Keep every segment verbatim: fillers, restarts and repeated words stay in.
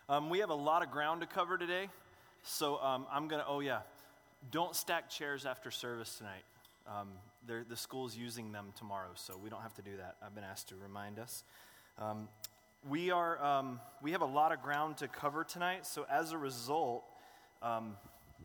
Um, we have a lot of ground to cover today, so um, I'm going to, oh yeah, don't stack chairs after service tonight. Um, the school's using them tomorrow, so we don't have to do that. I've been asked to remind us. Um, we are, um, we have a lot of ground to cover tonight, so as a result, um,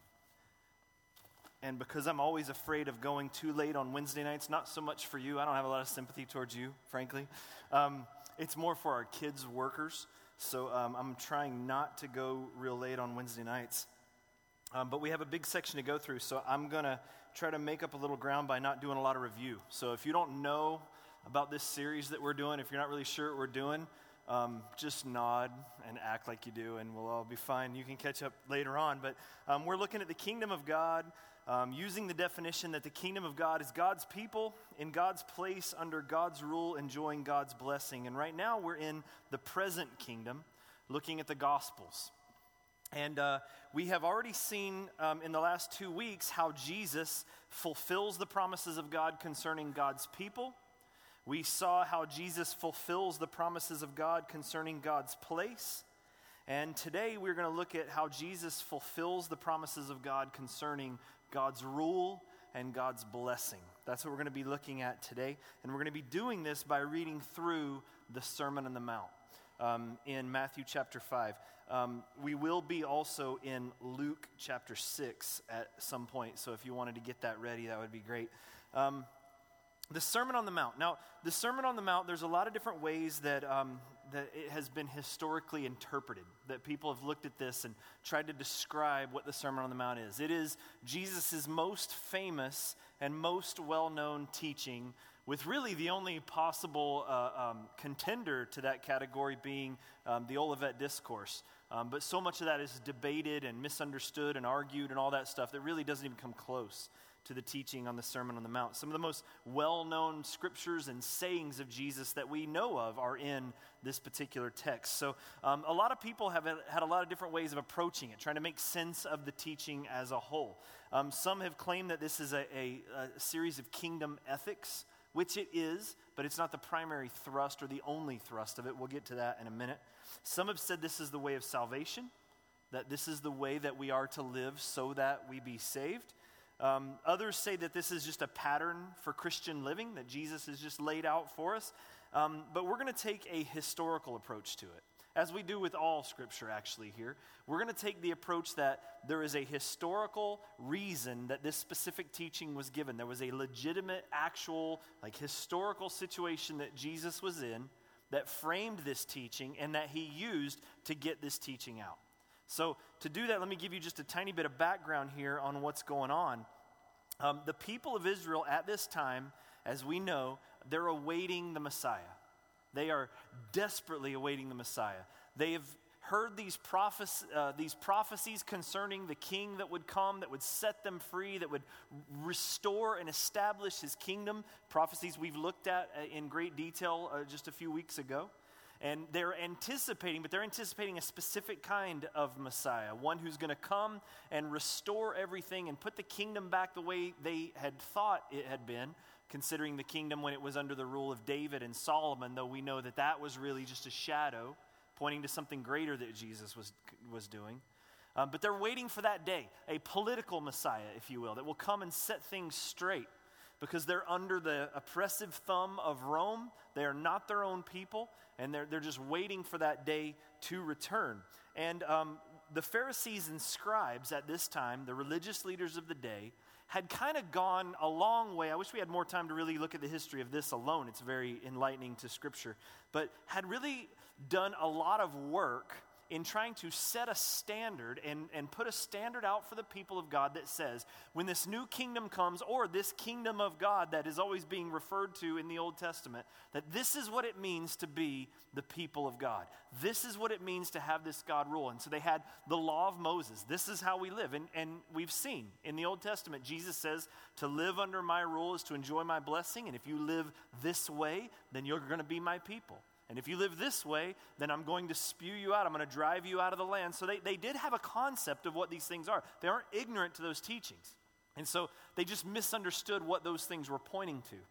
and because I'm always afraid of going too late on Wednesday nights, not so much for you, I don't have a lot of sympathy towards you, frankly. Um, it's more for our kids' workers. So um, I'm trying not to go real late on Wednesday nights. Um, but we have a big section to go through, so I'm going to try to make up a little ground by not doing a lot of review. So if you don't know about this series that we're doing, if you're not really sure what we're doing, um, just nod and act like you do, and we'll all be fine. You can catch up later on. But um, we're looking at the kingdom of God, um, using the definition that the kingdom of God is God's people in God's place, under God's rule, enjoying God's blessing. And right now we're in the present kingdom, looking at the Gospels. And uh, we have already seen um, in the last two weeks how Jesus fulfills the promises of God concerning God's people. We saw how Jesus fulfills the promises of God concerning God's place. And today we're going to look at how Jesus fulfills the promises of God concerning God's rule and God's blessing. That's what we're going to be looking at today. And we're going to be doing this by reading through the Sermon on the Mount um, in Matthew chapter five. Um, we will be also in Luke chapter six at some point. So if you wanted to get that ready, that would be great. Um, the Sermon on the Mount. Now, the Sermon on the Mount, there's a lot of different ways that um, that it has been historically interpreted, that people have looked at this and tried to describe what the Sermon on the Mount is. It is Jesus' most famous and most well-known teaching, with really the only possible uh, um, contender to that category being um, the Olivet Discourse. Um, but so much of that is debated and misunderstood and argued and all that stuff that really doesn't even come close to the teaching on the Sermon on the Mount. Some of the most well-known scriptures and sayings of Jesus that we know of are in this particular text. So um, a lot of people have had a lot of different ways of approaching it, trying to make sense of the teaching as a whole. Um, some have claimed that this is a, a, a series of kingdom ethics, which it is, but it's not the primary thrust or the only thrust of it. We'll get to that in a minute. Some have said this is the way of salvation, that this is the way that we are to live so that we be saved. Um, others say that this is just a pattern for Christian living, that Jesus has just laid out for us. Um, but we're going to take a historical approach to it, as we do with all Scripture actually here. We're going to take the approach that there is a historical reason that this specific teaching was given. There was a legitimate, actual, like historical situation that Jesus was in that framed this teaching and that he used to get this teaching out. So to do that, let me give you just a tiny bit of background here on what's going on. Um, the people of Israel at this time, as we know, they're awaiting the Messiah. They are desperately awaiting the Messiah. They have heard these, prophes- uh, these prophecies concerning the king that would come, that would set them free, that would restore and establish his kingdom. Prophecies we've looked at in great detail uh, just a few weeks ago. And they're anticipating, but they're anticipating a specific kind of Messiah, one who's going to come and restore everything and put the kingdom back the way they had thought it had been, considering the kingdom when it was under the rule of David and Solomon, though we know that that was really just a shadow pointing to something greater that Jesus was, was doing. Um, but they're waiting for that day, a political Messiah, if you will, that will come and set things straight, because they're under the oppressive thumb of Rome. They are not their own people, and they're, they're just waiting for that day to return. And um, the Pharisees and scribes at this time, the religious leaders of the day, had kind of gone a long way. I wish we had more time to really look at the history of this alone. It's very enlightening to Scripture. But had really done a lot of work in trying to set a standard and, and put a standard out for the people of God that says, when this new kingdom comes, or this kingdom of God that is always being referred to in the Old Testament, that this is what it means to be the people of God. This is what it means to have this God rule. And so they had the law of Moses. This is how we live. And, and we've seen in the Old Testament, Jesus says, to live under my rule is to enjoy my blessing. And if you live this way, then you're going to be my people. And if you live this way, then I'm going to spew you out. I'm going to drive you out of the land. So they, they did have a concept of what these things are. They aren't ignorant to those teachings. And so they just misunderstood what those things were pointing to.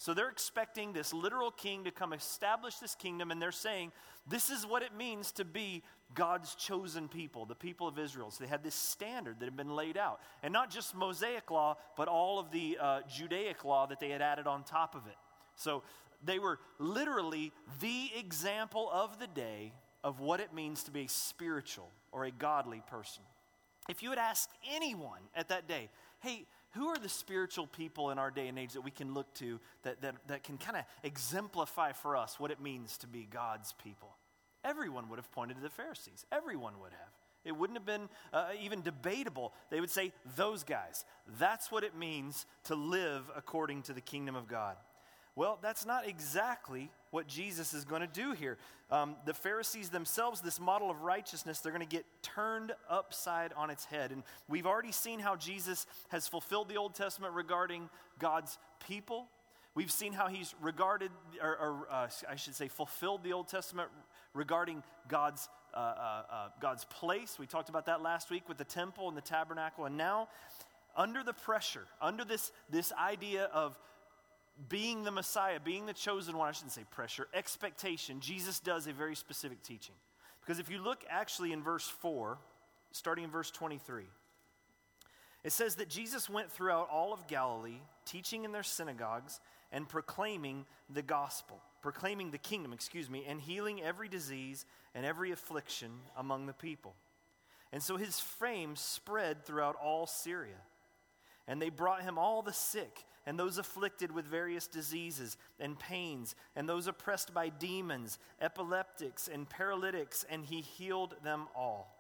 So they're expecting this literal king to come establish this kingdom, and they're saying, this is what it means to be God's chosen people, the people of Israel. So they had this standard that had been laid out. And not just Mosaic law, but all of the uh, Judaic law that they had added on top of it. So they were literally the example of the day of what it means to be a spiritual or a godly person. If you had asked anyone at that day, hey, who are the spiritual people in our day and age that we can look to that, that, that can kind of exemplify for us what it means to be God's people? Everyone would have pointed to the Pharisees. Everyone would have. It wouldn't have been uh, even debatable. They would say, those guys. That's what it means to live according to the kingdom of God. Well, that's not exactly what Jesus is going to do here. Um, the Pharisees themselves, this model of righteousness, they're going to get turned upside on its head. And we've already seen how Jesus has fulfilled the Old Testament regarding God's people. We've seen how he's regarded, or, or uh, I should say, fulfilled the Old Testament regarding God's uh, uh, uh, God's place. We talked about that last week with the temple and the tabernacle. And now, under the pressure, under this, this idea of being the Messiah, being the chosen one, I shouldn't say pressure, expectation, Jesus does a very specific teaching. Because if you look actually in verse four, starting in verse twenty-three, it says that Jesus went throughout all of Galilee, teaching in their synagogues and proclaiming the gospel, proclaiming the kingdom, excuse me, and healing every disease and every affliction among the people. And so his fame spread throughout all Syria. And they brought him all the sick and those afflicted with various diseases and pains, and those oppressed by demons, epileptics and paralytics, and he healed them all.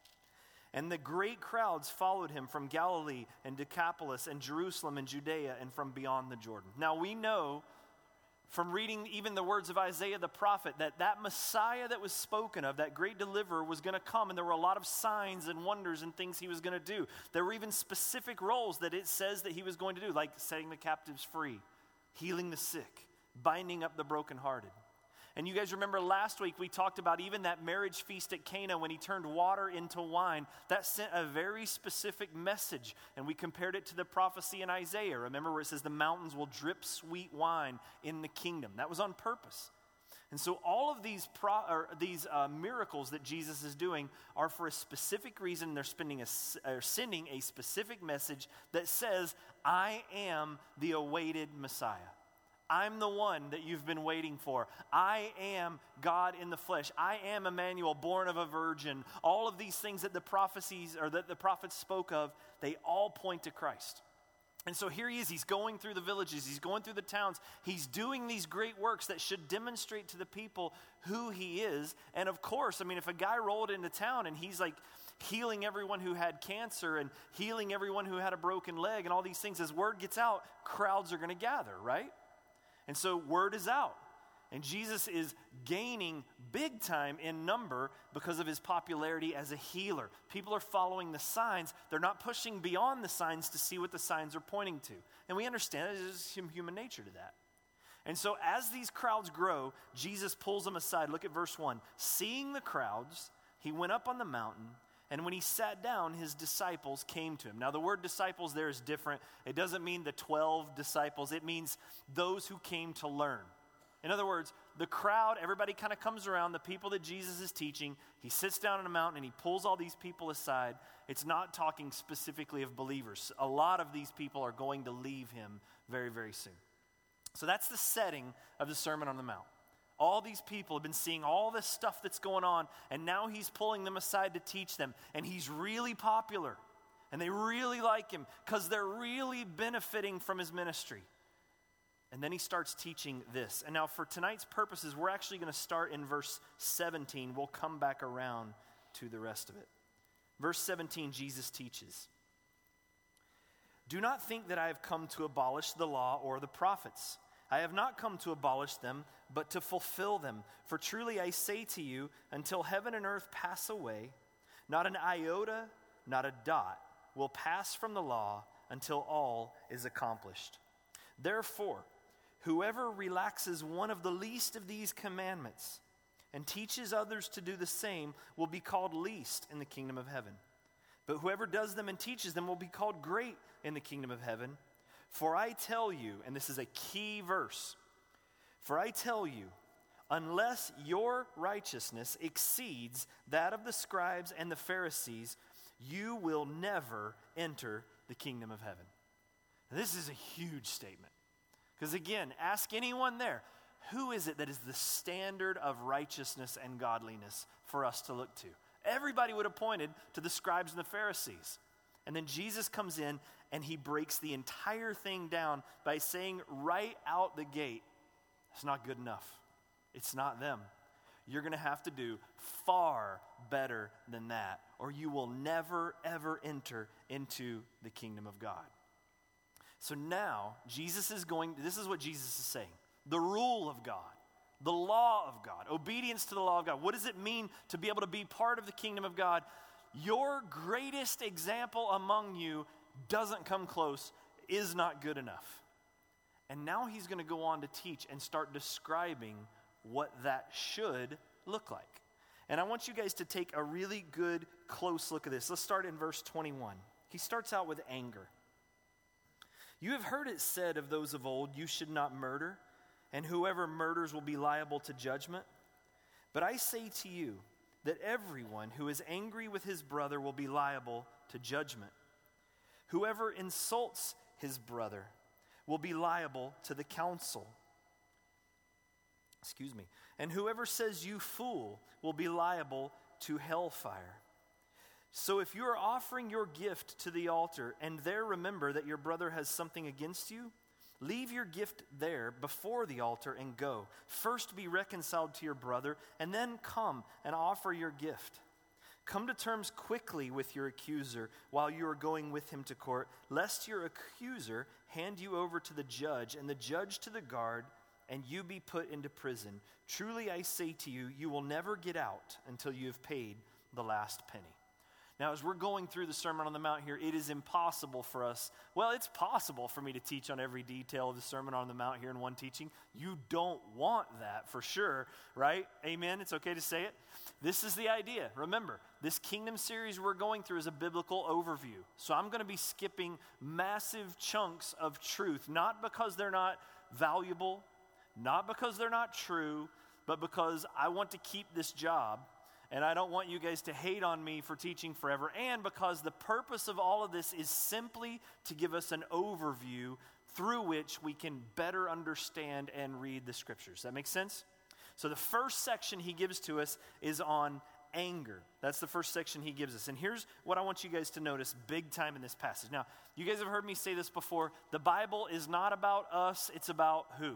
And the great crowds followed him from Galilee and Decapolis and Jerusalem and Judea and from beyond the Jordan. Now we know from reading even the words of Isaiah the prophet that that Messiah that was spoken of, that great deliverer, was going to come, and there were a lot of signs and wonders and things he was going to do. There were even specific roles that it says that he was going to do, like setting the captives free, healing the sick, binding up the brokenhearted. And you guys remember last week we talked about even that marriage feast at Cana when he turned water into wine. That sent a very specific message. And we compared it to the prophecy in Isaiah. Remember where it says the mountains will drip sweet wine in the kingdom. That was on purpose. And so all of these pro, or these uh, miracles that Jesus is doing are for a specific reason. They're spending a, or sending a specific message that says, I am the awaited Messiah. I'm the one that you've been waiting for. I am God in the flesh. I am Emmanuel, born of a virgin. All of these things that the prophecies or that the prophets spoke of, they all point to Christ. And so here he is. He's going through the villages. He's going through the towns. He's doing these great works that should demonstrate to the people who he is. And of course, I mean, if a guy rolled into town and he's like healing everyone who had cancer and healing everyone who had a broken leg and all these things, as word gets out, crowds are going to gather, right? And so word is out. And Jesus is gaining big time in number because of his popularity as a healer. People are following the signs. They're not pushing beyond the signs to see what the signs are pointing to. And we understand there's human nature to that. And so as these crowds grow, Jesus pulls them aside. Look at verse one. Seeing the crowds, he went up on the mountain. And when he sat down, his disciples came to him. Now, the word disciples there is different. It doesn't mean the twelve disciples. It means those who came to learn. In other words, the crowd, everybody kind of comes around, the people that Jesus is teaching. He sits down on a mountain and he pulls all these people aside. It's not talking specifically of believers. A lot of these people are going to leave him very, very soon. So that's the setting of the Sermon on the Mount. All these people have been seeing all this stuff that's going on, and now he's pulling them aside to teach them. And he's really popular, and they really like him because they're really benefiting from his ministry. And then he starts teaching this. And now for tonight's purposes, we're actually going to start in verse seventeen. We'll come back around to the rest of it. Verse seventeen, Jesus teaches, "Do not think that I have come to abolish the law or the prophets. I have not come to abolish them, but to fulfill them. For truly I say to you, until heaven and earth pass away, not an iota, not a dot will pass from the law until all is accomplished. Therefore, whoever relaxes one of the least of these commandments and teaches others to do the same will be called least in the kingdom of heaven. But whoever does them and teaches them will be called great in the kingdom of heaven. For I tell you, and this is a key verse, for I tell you, unless your righteousness exceeds that of the scribes and the Pharisees, you will never enter the kingdom of heaven. Now, this is a huge statement. Because again, ask anyone there, who is it that is the standard of righteousness and godliness for us to look to? Everybody would have pointed to the scribes and the Pharisees. And then Jesus comes in and he breaks the entire thing down by saying right out the gate, it's not good enough. It's not them. You're going to have to do far better than that, or you will never, ever enter into the kingdom of God. So now, Jesus is going, this is what Jesus is saying. The rule of God, the law of God, obedience to the law of God. What does it mean to be able to be part of the kingdom of God? Your greatest example among you doesn't come close, is not good enough. And now he's going to go on to teach and start describing what that should look like. And I want you guys to take a really good, close look at this. Let's start in verse twenty-one. He starts out with anger. You have heard it said of those of old, you should not murder, and whoever murders will be liable to judgment. But I say to you that everyone who is angry with his brother will be liable to judgment. Whoever insults his brother will be liable to the council. Excuse me. And whoever says you fool will be liable to hellfire. So if you are offering your gift to the altar and there remember that your brother has something against you, leave your gift there before the altar and go. First be reconciled to your brother and then come and offer your gift. Come to terms quickly with your accuser while you are going with him to court, lest your accuser hand you over to the judge and the judge to the guard, and you be put into prison. Truly I say to you, you will never get out until you have paid the last penny. Now, as we're going through the Sermon on the Mount here, it is impossible for us, well, it's possible for me to teach on every detail of the Sermon on the Mount here in one teaching. You don't want that for sure, right? Amen? It's okay to say it. This is the idea. Remember, this kingdom series we're going through is a biblical overview. So I'm going to be skipping massive chunks of truth, not because they're not valuable, not because they're not true, but because I want to keep this job. And I don't want you guys to hate on me for teaching forever. And because the purpose of all of this is simply to give us an overview through which we can better understand and read the scriptures. That makes sense? So the first section he gives to us is on anger. That's the first section he gives us. And here's what I want you guys to notice big time in this passage. Now, you guys have heard me say this before. The Bible is not about us. It's about who?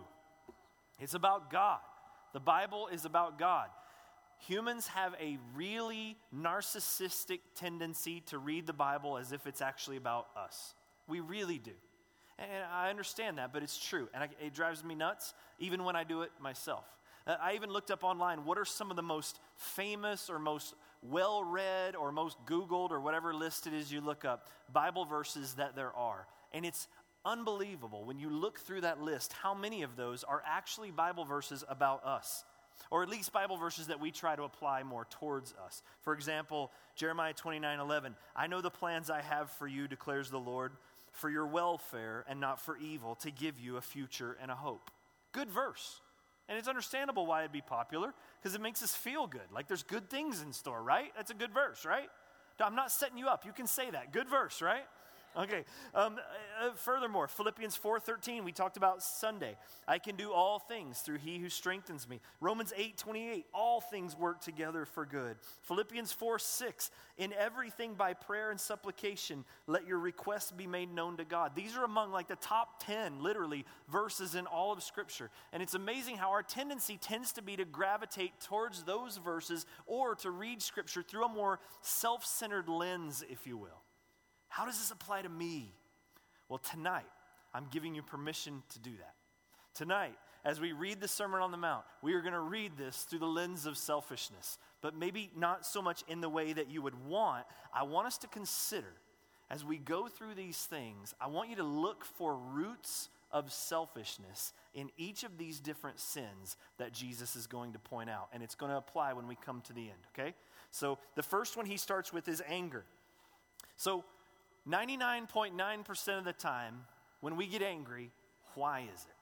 It's about God. The Bible is about God. Humans have a really narcissistic tendency to read the Bible as if it's actually about us. We really do. And I understand that, but it's true. And I, it drives me nuts, even when I do it myself. Uh, I even looked up online, what are some of the most famous or most well-read or most Googled or whatever list it is you look up, Bible verses that there are. And it's unbelievable when you look through that list, how many of those are actually Bible verses about us. Or at least Bible verses that we try to apply more towards us. For example, Jeremiah twenty-nine eleven, I know the plans I have for you, declares the Lord, for your welfare and not for evil, to give you a future and a hope. Good verse. And it's understandable why it'd be popular, because it makes us feel good. Like there's good things in store, right? That's a good verse, right? I'm not setting you up. You can say that. Good verse, right? Okay, um, uh, furthermore, Philippians four thirteen, we talked about Sunday. I can do all things through he who strengthens me. Romans eight twenty-eight, all things work together for good. Philippians four six, in everything by prayer and supplication, let your requests be made known to God. These are among like the top ten, literally, verses in all of Scripture. And it's amazing how our tendency tends to be to gravitate towards those verses or to read Scripture through a more self-centered lens, if you will. How does this apply to me? Well, tonight, I'm giving you permission to do that. Tonight, as we read the Sermon on the Mount, we are going to read this through the lens of selfishness, but maybe not so much in the way that you would want. I want us to consider, as we go through these things, I want you to look for roots of selfishness in each of these different sins that Jesus is going to point out, and it's going to apply when we come to the end, okay? So the first one he starts with is anger. So ninety-nine point nine percent of the time, when we get angry, why is it?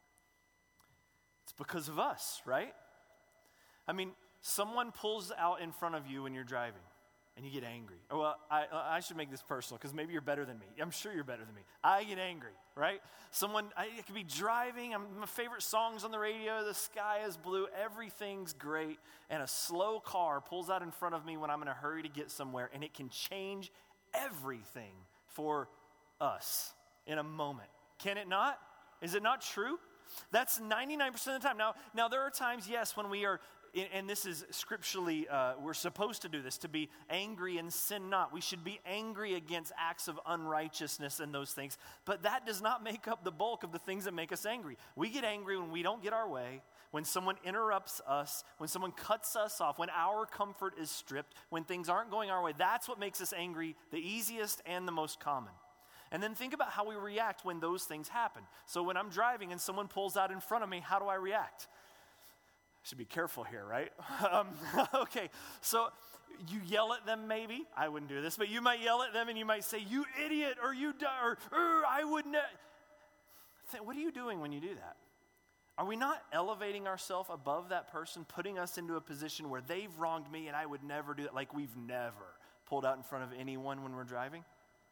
It's because of us, right? I mean, someone pulls out in front of you when you're driving and you get angry. Oh, well, I, I should make this personal because maybe you're better than me. I'm sure you're better than me. I get angry, right? Someone, I it could be driving. I'm, my favorite song's on the radio. The sky is blue. Everything's great. And a slow car pulls out in front of me when I'm in a hurry to get somewhere. And it can change everything for us in a moment. Can it not? Is it not true? That's ninety-nine percent of the time. Now, now there are times, yes, when we are, and this is scripturally, uh, we're supposed to do this, to be angry and sin not. We should be angry against acts of unrighteousness and those things. But that does not make up the bulk of the things that make us angry. We get angry when we don't get our way, when someone interrupts us, when someone cuts us off, when our comfort is stripped, when things aren't going our way. That's what makes us angry, the easiest and the most common. And then think about how we react when those things happen. So when I'm driving and someone pulls out in front of me, how do I react? I should be careful here, right? um, okay, so you yell at them maybe. I wouldn't do this, but you might yell at them and you might say, you idiot, or you, di- or, or I wouldn't. What are you doing when you do that? Are we not elevating ourselves above that person, putting us into a position where they've wronged me and I would never do that, like we've never pulled out in front of anyone when we're driving?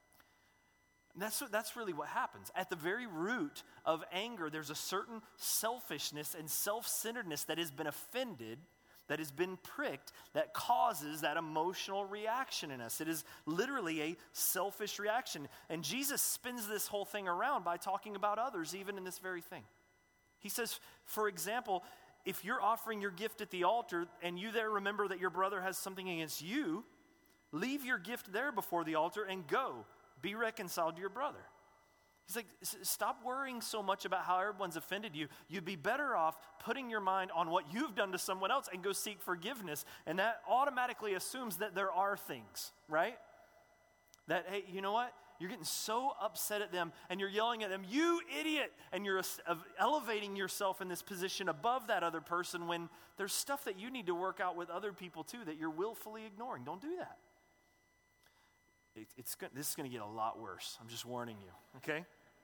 That's, what, that's really what happens. At the very root of anger, there's a certain selfishness and self-centeredness that has been offended, that has been pricked, that causes that emotional reaction in us. It is literally a selfish reaction. And Jesus spins this whole thing around by talking about others, even in this very thing. He says, for example, if you're offering your gift at the altar and you there remember that your brother has something against you, leave your gift there before the altar and go. Be reconciled to your brother. He's like, stop worrying so much about how everyone's offended you. You'd be better off putting your mind on what you've done to someone else and go seek forgiveness. And that automatically assumes that there are things, right? That, hey, you know what? You're getting so upset at them and you're yelling at them, you idiot! And you're elevating yourself in this position above that other person when there's stuff that you need to work out with other people too that you're willfully ignoring. Don't do that. It's this is going to get a lot worse. I'm just warning you, okay?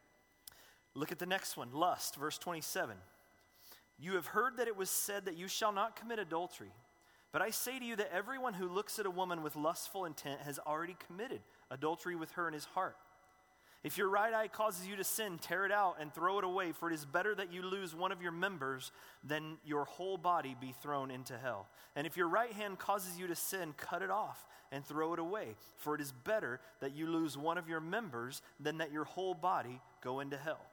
Look at the next one, lust, verse twenty-seven. You have heard that it was said that you shall not commit adultery. But I say to you that everyone who looks at a woman with lustful intent has already committed adultery with her in his heart. If your right eye causes you to sin, tear it out and throw it away, for it is better that you lose one of your members than your whole body be thrown into hell. And if your right hand causes you to sin, cut it off and throw it away, for it is better that you lose one of your members than that your whole body go into hell.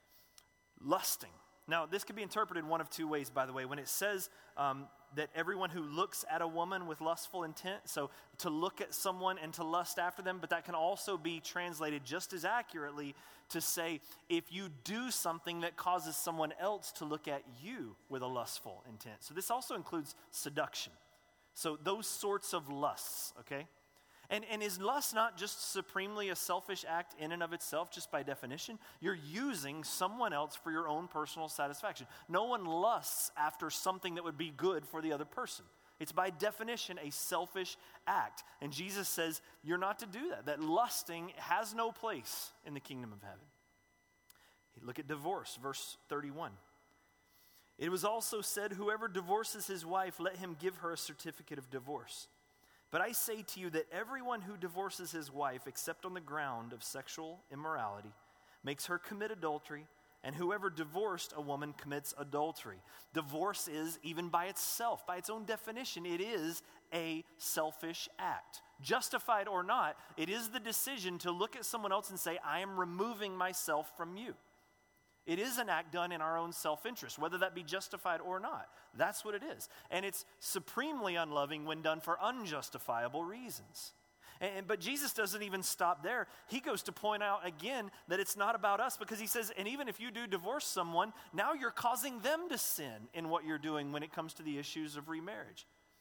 Lusting. Now, this could be interpreted one of two ways, by the way. When it says um, that everyone who looks at a woman with lustful intent, so to look at someone and to lust after them, but that can also be translated just as accurately to say if you do something that causes someone else to look at you with a lustful intent. So this also includes seduction. So those sorts of lusts, okay? And, and is lust not just supremely a selfish act in and of itself, just by definition? You're using someone else for your own personal satisfaction. No one lusts after something that would be good for the other person. It's by definition a selfish act. And Jesus says you're not to do that, that lusting has no place in the kingdom of heaven. Look at divorce, verse thirty-one. It was also said, whoever divorces his wife, let him give her a certificate of divorce. But I say to you that everyone who divorces his wife, except on the ground of sexual immorality, makes her commit adultery, and whoever divorced a woman commits adultery. Divorce is, even by itself, by its own definition, it is a selfish act. Justified or not, it is the decision to look at someone else and say, I am removing myself from you. It is an act done in our own self-interest, whether that be justified or not. That's what it is. And it's supremely unloving when done for unjustifiable reasons. And, but Jesus doesn't even stop there. He goes to point out again that it's not about us, because he says, and even if you do divorce someone, now you're causing them to sin in what you're doing when it comes to the issues of remarriage.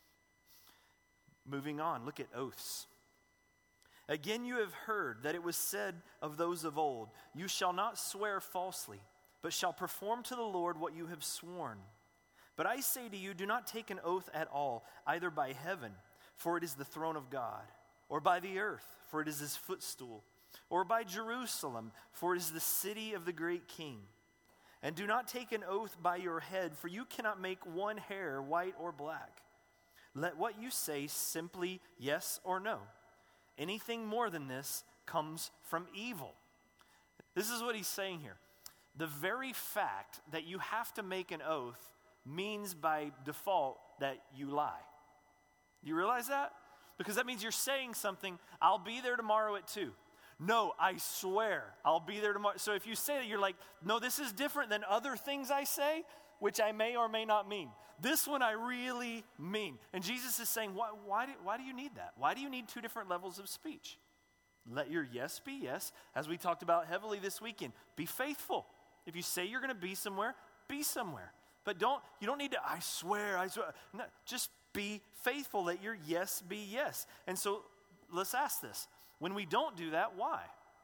Moving on, look at oaths. Again, you have heard that it was said of those of old, you shall not swear falsely, but shall perform to the Lord what you have sworn. But I say to you, do not take an oath at all, either by heaven, for it is the throne of God, or by the earth, for it is his footstool, or by Jerusalem, for it is the city of the great king. And do not take an oath by your head, for you cannot make one hair white or black. Let what you say simply yes or no. Anything more than this comes from evil. This is what he's saying here. The very fact that you have to make an oath means by default that you lie. You realize that? Because that means you're saying something, I'll be there tomorrow at two. No, I swear, I'll be there tomorrow. So if you say that, you're like, no, this is different than other things I say, which I may or may not mean. This one I really mean. And Jesus is saying, why, why, do, why do you need that? Why do you need two different levels of speech? Let your yes be yes. As we talked about heavily this weekend, be faithful. If you say you're going to be somewhere, be somewhere. But don't, you don't need to, I swear, I swear. No, just be faithful. Let your yes be yes. And so let's ask this. When we don't do that, why?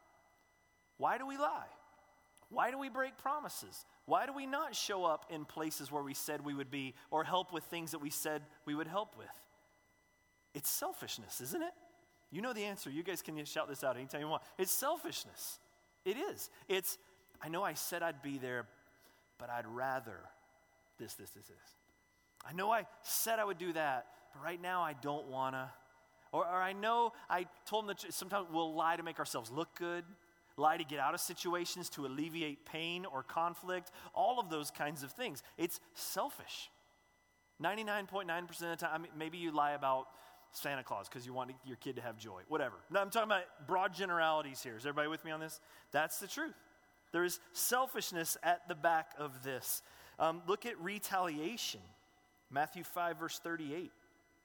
Why do we lie? Why do we break promises? Why do we not show up in places where we said we would be or help with things that we said we would help with? It's selfishness, isn't it? You know the answer. You guys can shout this out anytime you want. It's selfishness. It is. It's, I know I said I'd be there, but I'd rather this, this, this, this. I know I said I would do that, but right now I don't want to. Or, or I know I told them that sometimes we'll lie to make ourselves look good, lie to get out of situations, to alleviate pain or conflict, all of those kinds of things. It's selfish. ninety-nine point nine percent of the time, I mean, maybe you lie about Santa Claus because you want your kid to have joy, whatever. No, I'm talking about broad generalities here. Is everybody with me on this? That's the truth. There is selfishness at the back of this. Um, look at retaliation. Matthew five, verse thirty-eight.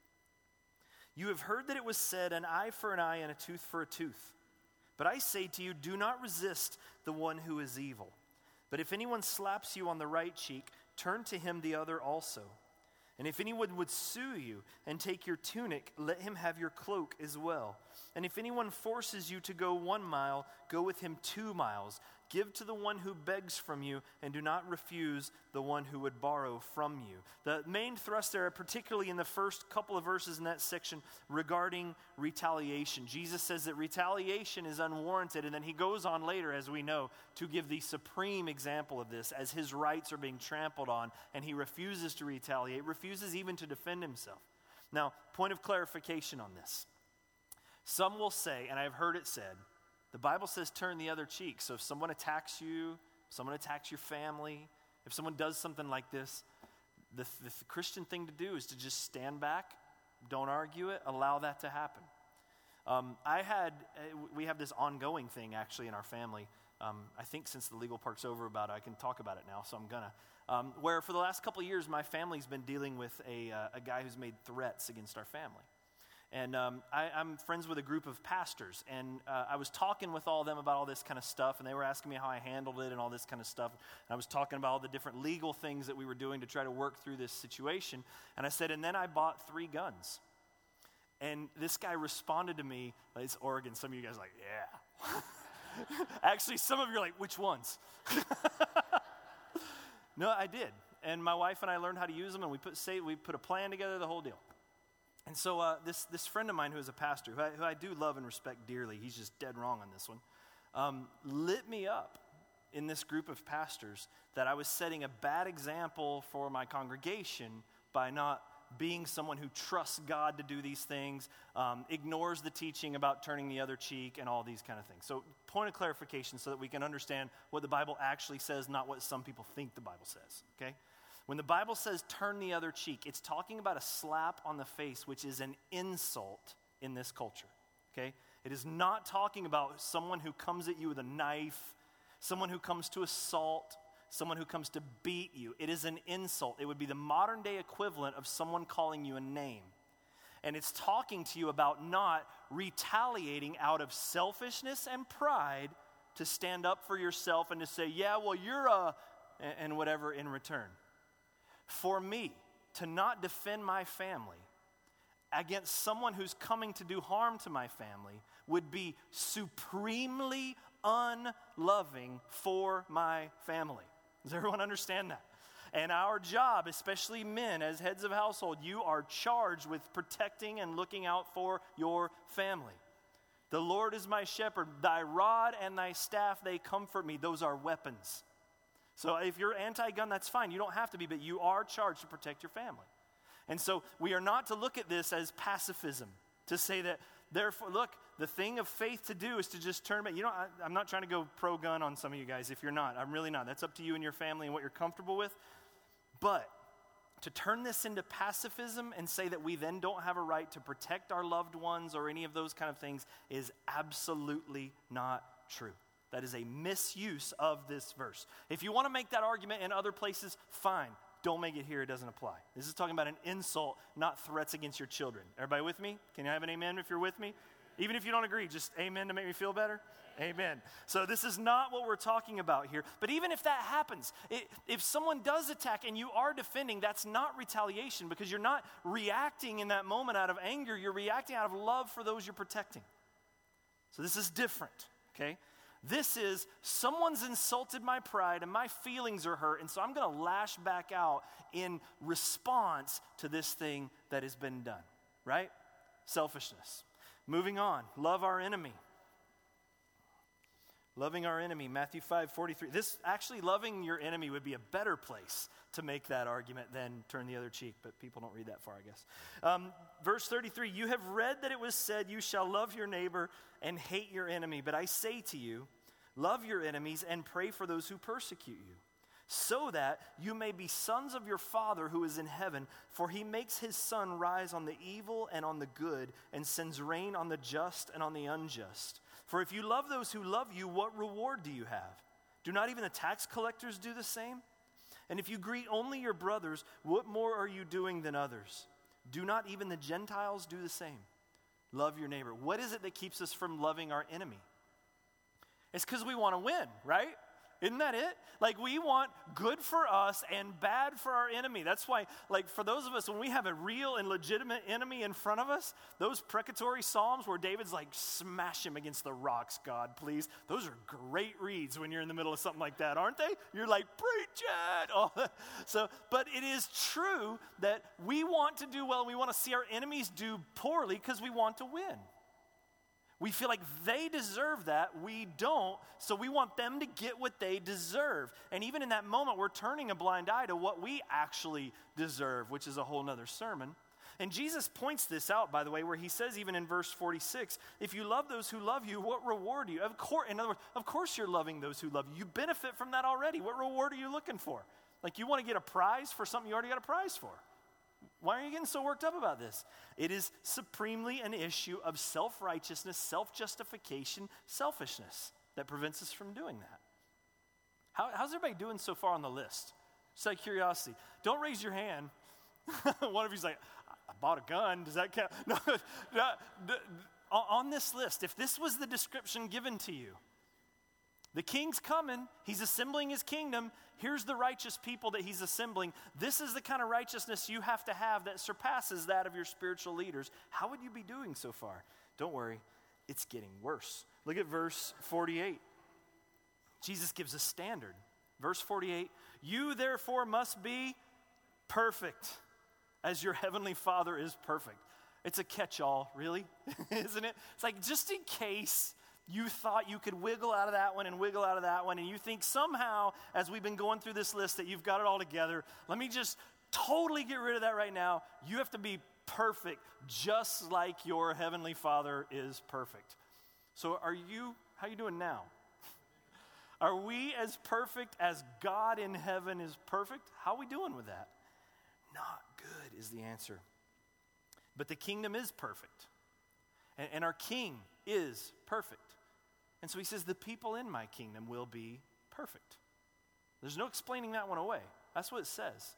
You have heard that it was said, an eye for an eye and a tooth for a tooth. But I say to you, do not resist the one who is evil. But if anyone slaps you on the right cheek, turn to him the other also. And if anyone would sue you and take your tunic, let him have your cloak as well. And if anyone forces you to go one mile, go with him two miles. Give to the one who begs from you, and do not refuse the one who would borrow from you. The main thrust there, particularly in the first couple of verses in that section regarding retaliation. Jesus says that retaliation is unwarranted, and then he goes on later, as we know, to give the supreme example of this as his rights are being trampled on, and he refuses to retaliate, refuses even to defend himself. Now, point of clarification on this. Some will say, and I've heard it said, the Bible says turn the other cheek. So if someone attacks you, if someone attacks your family, if someone does something like this, the, the, the Christian thing to do is to just stand back, don't argue it, allow that to happen. Um, I had, we have this ongoing thing actually in our family. Um, I think since the legal part's over about it, I can talk about it now, so I'm gonna. Um, where for the last couple of years, my family's been dealing with a, uh, a guy who's made threats against our family. And um, I, I'm friends with a group of pastors, and uh, I was talking with all of them about all this kind of stuff, and they were asking me how I handled it and all this kind of stuff. And I was talking about all the different legal things that we were doing to try to work through this situation. And I said, and then I bought three guns. And this guy responded to me, it's Oregon, some of you guys are like, yeah. Actually, some of you are like, which ones? No, I did. And my wife and I learned how to use them, and we put say, we put a plan together, the whole deal. And so uh, this this friend of mine who is a pastor, who I, who I do love and respect dearly, he's just dead wrong on this one, um, lit me up in this group of pastors that I was setting a bad example for my congregation by not being someone who trusts God to do these things, um, ignores the teaching about turning the other cheek and all these kind of things. So point of clarification so that we can understand what the Bible actually says, not what some people think the Bible says, okay? When the Bible says turn the other cheek, it's talking about a slap on the face, which is an insult in this culture, okay? It is not talking about someone who comes at you with a knife, someone who comes to assault, someone who comes to beat you. It is an insult. It would be the modern day equivalent of someone calling you a name. And it's talking to you about not retaliating out of selfishness and pride to stand up for yourself and to say, yeah, well, you're a, and whatever in return. For me, to not defend my family against someone who's coming to do harm to my family would be supremely unloving for my family. Does everyone understand that? And our job, especially men as heads of household, you are charged with protecting and looking out for your family. The Lord is my shepherd. Thy rod and thy staff, they comfort me. Those are weapons. So if you're anti-gun, that's fine. You don't have to be, but you are charged to protect your family. And so we are not to look at this as pacifism, to say that, therefore, look, the thing of faith to do is to just turn back. You know, I, I'm not trying to go pro-gun on some of you guys if you're not. I'm really not. That's up to you and your family and what you're comfortable with. But to turn this into pacifism and say that we then don't have a right to protect our loved ones or any of those kind of things is absolutely not true. That is a misuse of this verse. If you want to make that argument in other places, fine. Don't make it here. It doesn't apply. This is talking about an insult, not threats against your children. Everybody with me? Can you have an amen if you're with me? Even if you don't agree, just amen to make me feel better? Amen. So this is not what we're talking about here. But even if that happens, it, if someone does attack and you are defending, that's not retaliation because you're not reacting in that moment out of anger. You're reacting out of love for those you're protecting. So this is different, okay? This is someone's insulted my pride and my feelings are hurt, and so I'm going to lash back out in response to this thing that has been done, right? Selfishness. Moving on, love our enemy. Loving our enemy, Matthew five forty-three. This, actually, loving your enemy would be a better place to make that argument than turn the other cheek, but people don't read that far, I guess. Um, verse thirty-three, you have read that it was said, you shall love your neighbor and hate your enemy. But I say to you, love your enemies and pray for those who persecute you, so that you may be sons of your Father who is in heaven. For he makes his sun rise on the evil and on the good, and sends rain on the just and on the unjust. For if you love those who love you, what reward do you have? Do not even the tax collectors do the same? And if you greet only your brothers, what more are you doing than others? Do not even the Gentiles do the same? Love your neighbor. What is it that keeps us from loving our enemy? It's because we want to win, right? Isn't that it? Like, we want good for us and bad for our enemy. That's why, like, for those of us, when we have a real and legitimate enemy in front of us, those precatory psalms where David's like, smash him against the rocks, God, please. Those are great reads when you're in the middle of something like that, aren't they? You're like, preach it! All that. So, but it is true that we want to do well, and we want to see our enemies do poorly because we want to win. We feel like they deserve that. We don't. So we want them to get what they deserve. And even in that moment, we're turning a blind eye to what we actually deserve, which is a whole nother sermon. And Jesus points this out, by the way, where he says even in verse forty-six, if you love those who love you, what reward do you? Of course, in other words, of course you're loving those who love you. You benefit from that already. What reward are you looking for? Like, you want to get a prize for something you already got a prize for. Why are you getting so worked up about this? It is supremely an issue of self-righteousness, self-justification, selfishness that prevents us from doing that. How, how's everybody doing so far on the list? Just out of curiosity. Don't raise your hand. One of you's like, I bought a gun. Does that count? No, no, no, on this list, if this was the description given to you, the king's coming. He's assembling his kingdom. Here's the righteous people that he's assembling. This is the kind of righteousness you have to have that surpasses that of your spiritual leaders. How would you be doing so far? Don't worry, it's getting worse. Look at verse forty-eight. Jesus gives a standard. Verse forty-eight, you therefore must be perfect as your heavenly Father is perfect. It's a catch-all, really, isn't it? It's like, just in case you thought you could wiggle out of that one and wiggle out of that one, and you think somehow, as we've been going through this list, that you've got it all together. Let me just totally get rid of that right now. You have to be perfect, just like your heavenly Father is perfect. So are you, how are you doing now? Are we as perfect as God in heaven is perfect? How are we doing with that? Not good is the answer. But the kingdom is perfect. And, and our king is perfect. And so he says, the people in my kingdom will be perfect. There's no explaining that one away. That's what it says.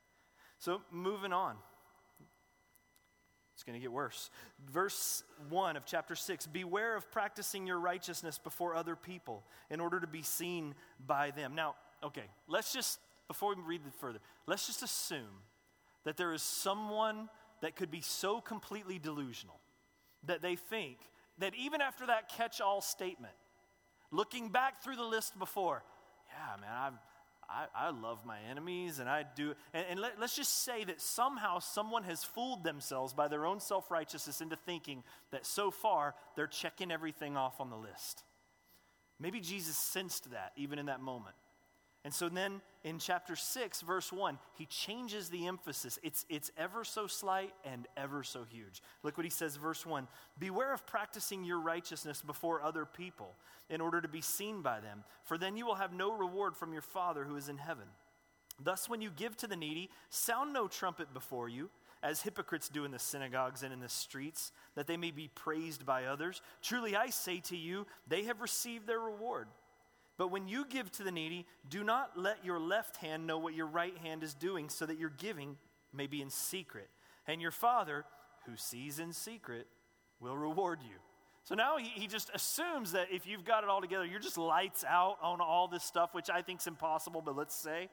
So moving on. It's going to get worse. Verse one of chapter six, beware of practicing your righteousness before other people in order to be seen by them. Now, okay, let's just, before we read it further, let's just assume that there is someone that could be so completely delusional that they think that even after that catch-all statement, looking back through the list before, yeah, man, I've, I, I love my enemies, and I do. And, and let, let's just say that somehow someone has fooled themselves by their own self-righteousness into thinking that so far they're checking everything off on the list. Maybe Jesus sensed that even in that moment. And so then in chapter six, verse one, he changes the emphasis. It's, it's ever so slight and ever so huge. Look what he says, verse one. Beware of practicing your righteousness before other people in order to be seen by them, for then you will have no reward from your Father who is in heaven. Thus when you give to the needy, sound no trumpet before you, as hypocrites do in the synagogues and in the streets, that they may be praised by others. Truly I say to you, they have received their reward. But when you give to the needy, do not let your left hand know what your right hand is doing, so that your giving may be in secret. And your Father, who sees in secret, will reward you. So now he, he just assumes that if you've got it all together, you're just lights out on all this stuff, which I think is impossible, but let's say.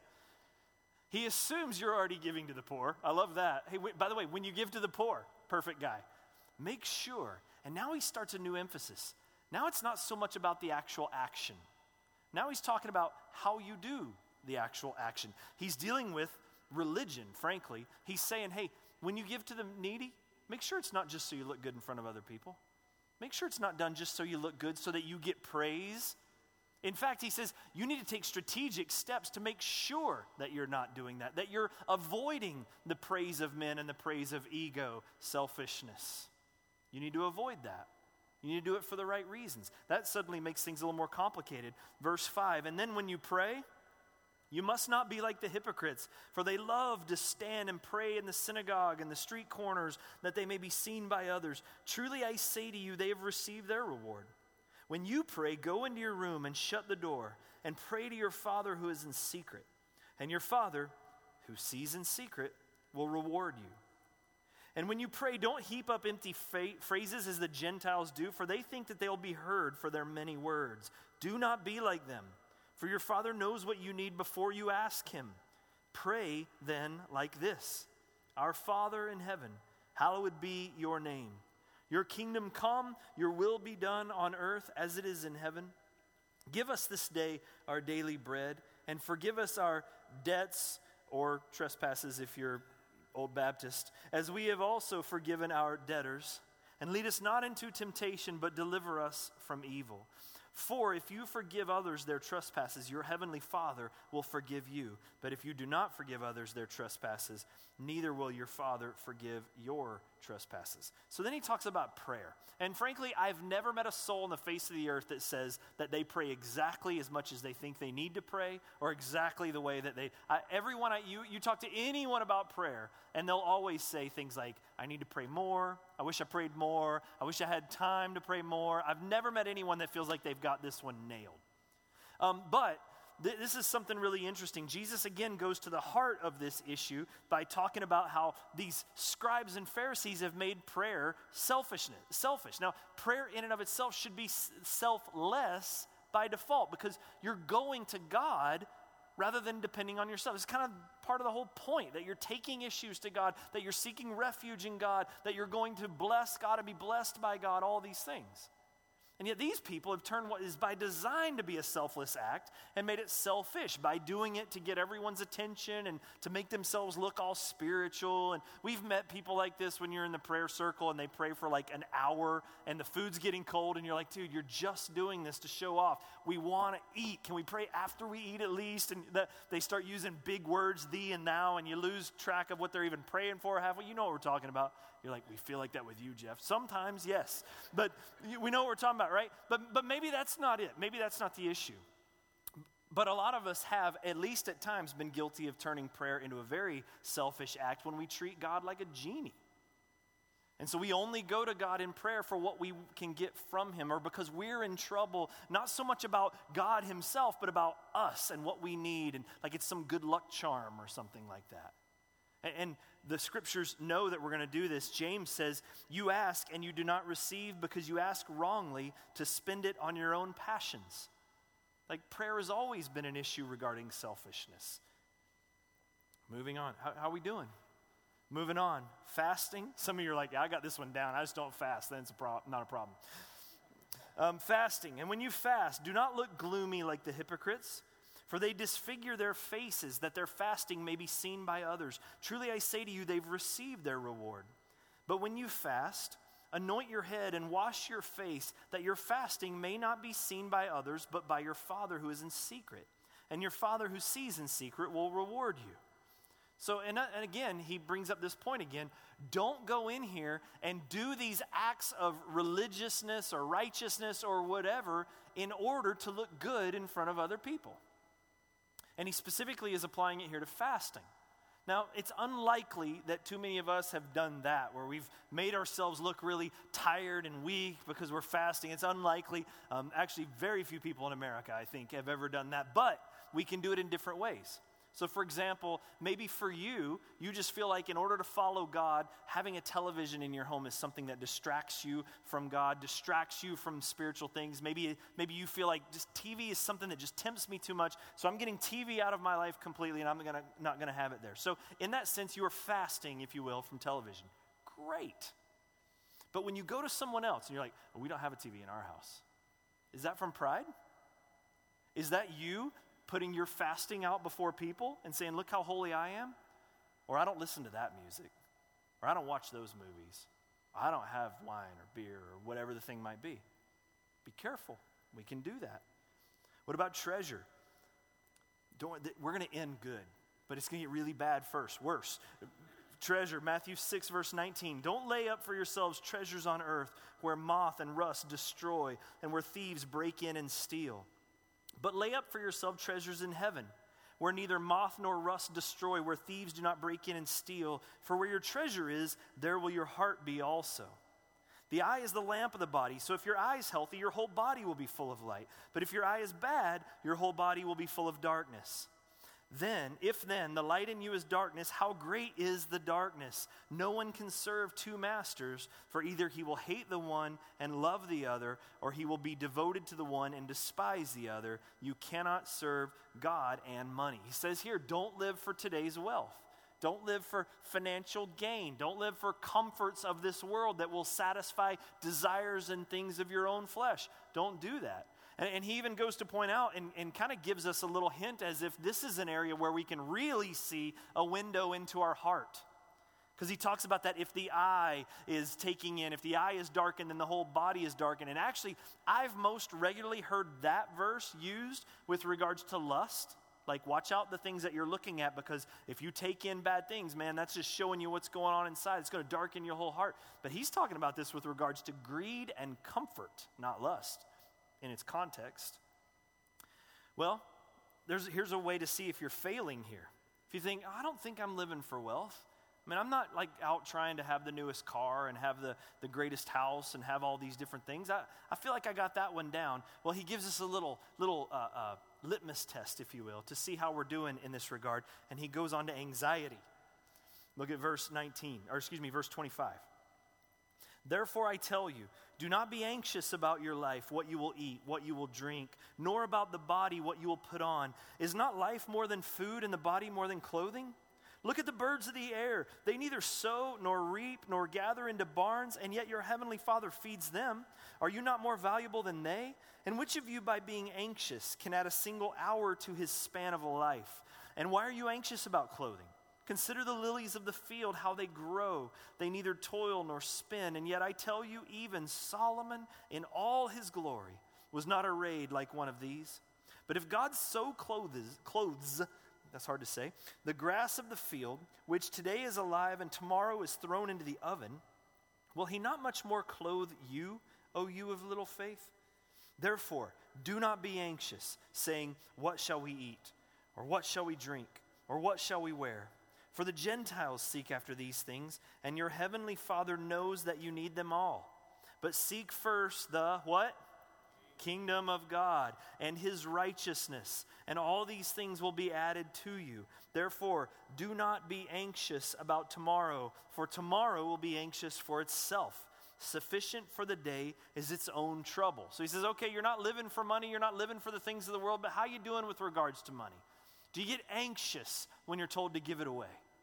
He assumes you're already giving to the poor. I love that. Hey, wait, by the way, when you give to the poor, perfect guy, make sure. And now he starts a new emphasis. Now it's not so much about the actual action. Now he's talking about how you do the actual action. He's dealing with religion, frankly. He's saying, hey, when you give to the needy, make sure it's not just so you look good in front of other people. Make sure it's not done just so you look good, so that you get praise. In fact, he says, you need to take strategic steps to make sure that you're not doing that, that you're avoiding the praise of men and the praise of ego, selfishness. You need to avoid that. You need to do it for the right reasons. That suddenly makes things a little more complicated. Verse five, and then when you pray, you must not be like the hypocrites, for they love to stand and pray in the synagogue and the street corners, that they may be seen by others. Truly I say to you, they have received their reward. When you pray, go into your room and shut the door, and pray to your Father who is in secret. And your Father, who sees in secret, will reward you. And when you pray, don't heap up empty fa- phrases as the Gentiles do, for they think that they'll be heard for their many words. Do not be like them, for your Father knows what you need before you ask him. Pray then like this: Our Father in heaven, hallowed be your name. Your kingdom come, your will be done on earth as it is in heaven. Give us this day our daily bread, and forgive us our debts or trespasses if you're Old Baptist, as we have also forgiven our debtors. And lead us not into temptation, but deliver us from evil. For if you forgive others their trespasses, your heavenly Father will forgive you. But if you do not forgive others their trespasses, neither will your Father forgive your trespasses. So then he talks about prayer. And frankly, I've never met a soul on the face of the earth that says that they pray exactly as much as they think they need to pray, or exactly the way that they, I, everyone, I, you, you talk to anyone about prayer, and they'll always say things like, I need to pray more, I wish I prayed more, I wish I had time to pray more. I've never met anyone that feels like they've got this one nailed. Um, but th- this is something really interesting. Jesus again goes to the heart of this issue by talking about how these scribes and Pharisees have made prayer selfishness, selfish. Now, prayer in and of itself should be s- selfless by default, because you're going to God rather than depending on yourself. It's kind of part of the whole point, that you're taking issues to God, that you're seeking refuge in God, that you're going to bless God and be blessed by God, all these things. And yet these people have turned what is by design to be a selfless act and made it selfish by doing it to get everyone's attention and to make themselves look all spiritual. And we've met people like this when you're in the prayer circle and they pray for like an hour and the food's getting cold and you're like, dude, you're just doing this to show off. We want to eat. Can we pray after we eat at least? And the, they start using big words, thee and thou, and you lose track of what they're even praying for halfway. You know what we're talking about. You're like, we feel like that with you, Jeff. Sometimes, yes. But we know what we're talking about, right? But but maybe that's not it. Maybe that's not the issue. But a lot of us have, at least at times, been guilty of turning prayer into a very selfish act when we treat God like a genie. And so we only go to God in prayer for what we can get from him, or because we're in trouble, not so much about God himself, but about us and what we need, and like it's some good luck charm or something like that. And, and the scriptures know that we're going to do this. James says, you ask and you do not receive because you ask wrongly to spend it on your own passions. Like prayer has always been an issue regarding selfishness. Moving on. How, how are we doing? Moving on. Fasting. Some of you are like, yeah, I got this one down. I just don't fast. Then it's a pro- not a problem. Um, fasting. And when you fast, do not look gloomy like the hypocrites, For they disfigure their faces, that their fasting may be seen by others. Truly I say to you, they've received their reward. But when you fast, anoint your head and wash your face, that your fasting may not be seen by others, but by your Father who is in secret. And your Father who sees in secret will reward you. So, and, and again, he brings up this point again. Don't go in here and do these acts of religiousness or righteousness or whatever in order to look good in front of other people. And he specifically is applying it here to fasting. Now, it's unlikely that too many of us have done that, where we've made ourselves look really tired and weak because we're fasting. It's unlikely. Um, actually, very few people in America, I think, have ever done that. But we can do it in different ways. So, for example, maybe for you, you just feel like in order to follow God, having a television in your home is something that distracts you from God, distracts you from spiritual things. Maybe, maybe you feel like just T V is something that just tempts me too much, so I'm getting T V out of my life completely, and I'm gonna, not going to have it there. So, in that sense, you are fasting, if you will, from television. Great. But when you go to someone else and you're like, oh, we don't have a T V in our house, is that from pride? Is that you putting your fasting out before people and saying, look how holy I am? Or I don't listen to that music. Or I don't watch those movies. I don't have wine or beer or whatever the thing might be. Be careful. We can do that. What about treasure? Don't, we're going to end good, but it's going to get really bad first. Worse. Treasure, Matthew six, verse nineteen. Don't lay up for yourselves treasures on earth where moth and rust destroy and where thieves break in and steal. But lay up for yourself treasures in heaven, where neither moth nor rust destroy, where thieves do not break in and steal. For where your treasure is, there will your heart be also. The eye is the lamp of the body, so if your eye is healthy, your whole body will be full of light. But if your eye is bad, your whole body will be full of darkness. Then, if then the light in you is darkness, how great is the darkness? No one can serve two masters, for either he will hate the one and love the other, or he will be devoted to the one and despise the other. You cannot serve God and money. He says here, don't live for today's wealth. Don't live for financial gain. Don't live for comforts of this world that will satisfy desires and things of your own flesh. Don't do that. And he even goes to point out and, and kind of gives us a little hint as if this is an area where we can really see a window into our heart. Because he talks about that if the eye is taking in, if the eye is darkened, then the whole body is darkened. And actually, I've most regularly heard that verse used with regards to lust. Like, watch out the things that you're looking at, because if you take in bad things, man, that's just showing you what's going on inside. It's going to darken your whole heart. But he's talking about this with regards to greed and comfort, not lust. In its context. Well, there's, here's a way to see if you're failing here. If you think, oh, I don't think I'm living for wealth. I mean, I'm not like out trying to have the newest car and have the, the greatest house and have all these different things. I, I feel like I got that one down. Well, he gives us a little, little uh, uh, litmus test, if you will, to see how we're doing in this regard. And he goes on to anxiety. Look at verse nineteen, or excuse me, verse twenty-five. Therefore I tell you, do not be anxious about your life, what you will eat, what you will drink, nor about the body, what you will put on. Is not life more than food and the body more than clothing? Look at the birds of the air. They neither sow nor reap nor gather into barns, and yet your heavenly Father feeds them. Are you not more valuable than they? And which of you, by being anxious, can add a single hour to his span of life? And why are you anxious about clothing? Consider the lilies of the field, how they grow. They neither toil nor spin. And yet I tell you, even Solomon in all his glory was not arrayed like one of these. But if God so clothes, clothes, that's hard to say, the grass of the field, which today is alive and tomorrow is thrown into the oven, will he not much more clothe you, O you of little faith? Therefore, do not be anxious, saying, what shall we eat? Or what shall we drink? Or what shall we wear? For the Gentiles seek after these things, and your heavenly Father knows that you need them all. But seek first the, what? Kingdom of God and his righteousness, and all these things will be added to you. Therefore, do not be anxious about tomorrow, for tomorrow will be anxious for itself. Sufficient for the day is its own trouble. So he says, okay, you're not living for money, you're not living for the things of the world, but how you doing with regards to money? Do you get anxious when you're told to give it away?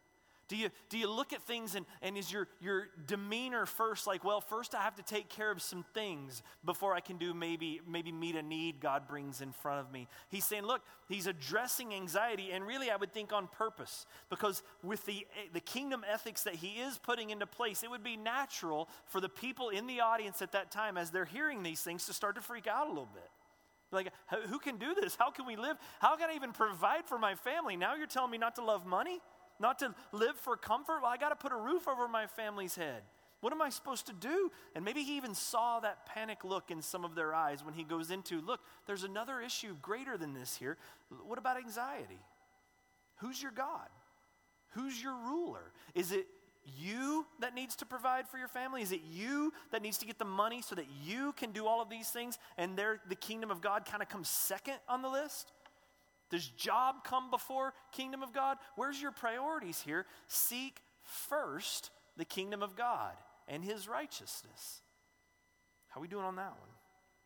Do you, do you look at things and, and is your, your demeanor first like, well, first I have to take care of some things before I can do maybe, maybe meet a need God brings in front of me? He's saying, look, he's addressing anxiety, and really I would think on purpose, because with the, the kingdom ethics that he is putting into place, it would be natural for the people in the audience at that time, as they're hearing these things, to start to freak out a little bit. Like, who can do this? How can we live? How can I even provide for my family? Now you're telling me not to love money? Not to live for comfort? Well, I got to put a roof over my family's head. What am I supposed to do? And maybe he even saw that panic look in some of their eyes when he goes into, look, there's another issue greater than this here. What about anxiety? Who's your God? Who's your ruler? Is it you that needs to provide for your family? Is it you that needs to get the money so that you can do all of these things, and there the kingdom of God kind of comes second on the list? Does job come before kingdom of God? Where's your priorities here? Seek first the kingdom of God and his righteousness. How are we doing on that one?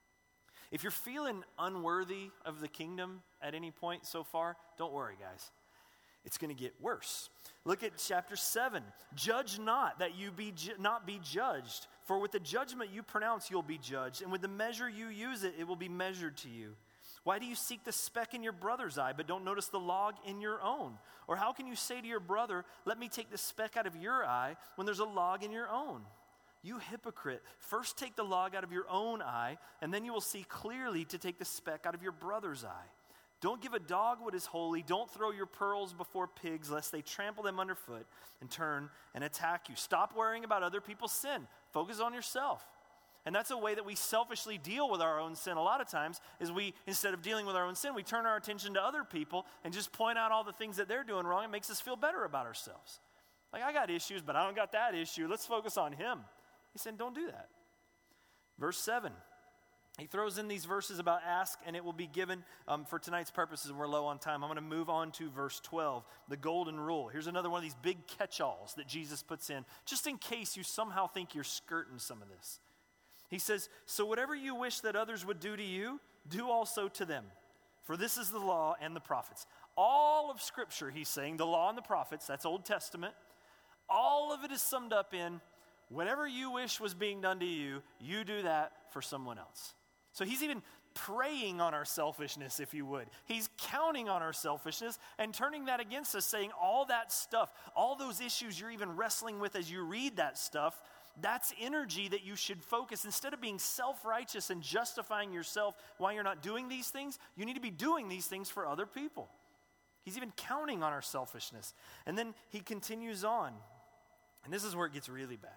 If you're feeling unworthy of the kingdom at any point so far, don't worry, guys. It's going to get worse. Look at chapter seven. Judge not that you be ju- not be judged. For with the judgment you pronounce, you'll be judged. And with the measure you use it, it will be measured to you. Why do you seek the speck in your brother's eye, but don't notice the log in your own? Or how can you say to your brother, let me take the speck out of your eye, when there's a log in your own? You hypocrite, first take the log out of your own eye, and then you will see clearly to take the speck out of your brother's eye. Don't give a dog what is holy. Don't throw your pearls before pigs, lest they trample them underfoot and turn and attack you. Stop worrying about other people's sin. Focus on yourself. And that's a way that we selfishly deal with our own sin a lot of times, is we, instead of dealing with our own sin, we turn our attention to other people and just point out all the things that they're doing wrong. It makes us feel better about ourselves. Like, I got issues, but I don't got that issue. Let's focus on him. He said, don't do that. Verse seven. He throws in these verses about ask and it will be given. Um, for tonight's purposes, we're low on time. I'm going to move on to verse twelve, the golden rule. Here's another one of these big catch-alls that Jesus puts in, just in case you somehow think you're skirting some of this. He says, so whatever you wish that others would do to you, do also to them. For this is the law and the prophets. All of Scripture, he's saying, the law and the prophets, that's Old Testament, all of it is summed up in whatever you wish was being done to you, you do that for someone else. So he's even preying on our selfishness, if you would. He's counting on our selfishness and turning that against us, saying all that stuff, all those issues you're even wrestling with as you read that stuff, that's energy that you should focus. Instead of being self-righteous and justifying yourself why you're not doing these things, you need to be doing these things for other people. He's even counting on our selfishness. And then he continues on. And this is where it gets really bad.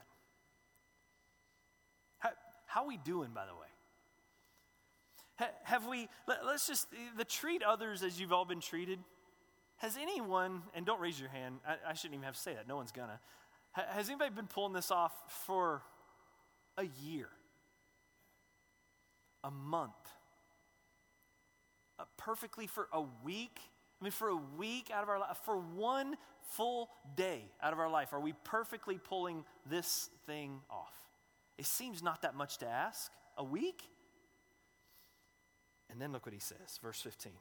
How, how are we doing, by the way? Ha, have we, let, let's just, the treat others as you've all been treated. Has anyone, and don't raise your hand, I, I shouldn't even have to say that, no one's gonna. Has anybody been pulling this off for a year, a month, uh, perfectly for a week? I mean, for a week out of our life, for one full day out of our life, are we perfectly pulling this thing off? It seems not that much to ask. A week? And then look what he says, verse fifteen.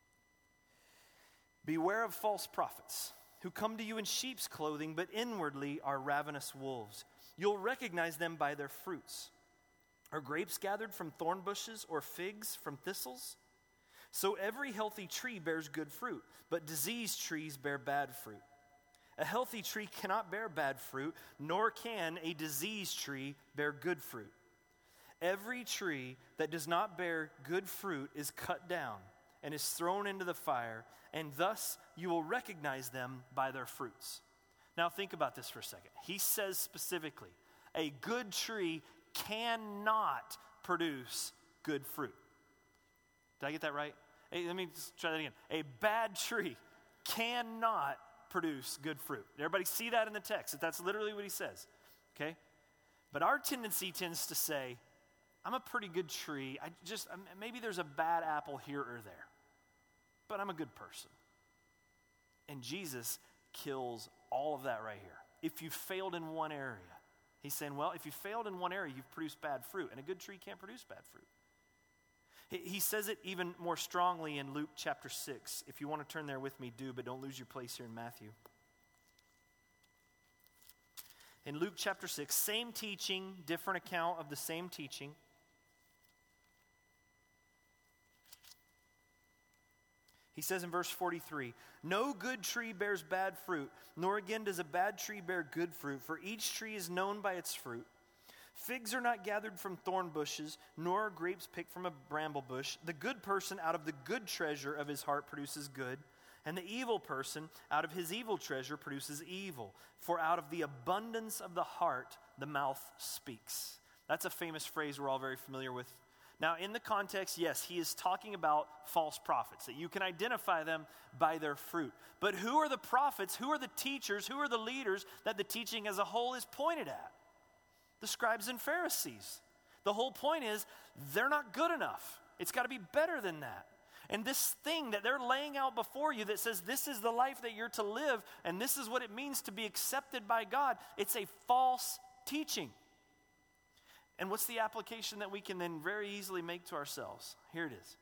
Beware of false prophets, who come to you in sheep's clothing, but inwardly are ravenous wolves. You'll recognize them by their fruits. Are grapes gathered from thorn bushes or figs from thistles? So every healthy tree bears good fruit, but diseased trees bear bad fruit. A healthy tree cannot bear bad fruit, nor can a diseased tree bear good fruit. Every tree that does not bear good fruit is cut down and is thrown into the fire, and thus you will recognize them by their fruits. Now think about this for a second. He says specifically, a good tree cannot produce good fruit. Did I get that right? Hey, let me just try that again. A bad tree cannot produce good fruit. Did everybody see that in the text? That's literally what he says. Okay? But our tendency tends to say, I'm a pretty good tree. I just maybe there's a bad apple here or there, but I'm a good person. And Jesus kills all of that right here. If you failed in one area, he's saying, well, if you failed in one area, you've produced bad fruit, and a good tree can't produce bad fruit. He, he says it even more strongly in Luke chapter six. If you want to turn there with me, do, but don't lose your place here in Matthew. In Luke chapter six, same teaching, different account of the same teaching. He says in verse forty-three, "No good tree bears bad fruit, nor again does a bad tree bear good fruit, for each tree is known by its fruit. Figs are not gathered from thorn bushes, nor are grapes picked from a bramble bush. The good person out of the good treasure of his heart produces good, and the evil person out of his evil treasure produces evil. For out of the abundance of the heart, the mouth speaks." That's a famous phrase we're all very familiar with. Now, in the context, yes, he is talking about false prophets, that you can identify them by their fruit. But who are the prophets, who are the teachers, who are the leaders that the teaching as a whole is pointed at? The scribes and Pharisees. The whole point is, they're not good enough. It's got to be better than that. And this thing that they're laying out before you that says this is the life that you're to live, and this is what it means to be accepted by God, it's a false teaching. And what's the application that we can then very easily make to ourselves? Here it is.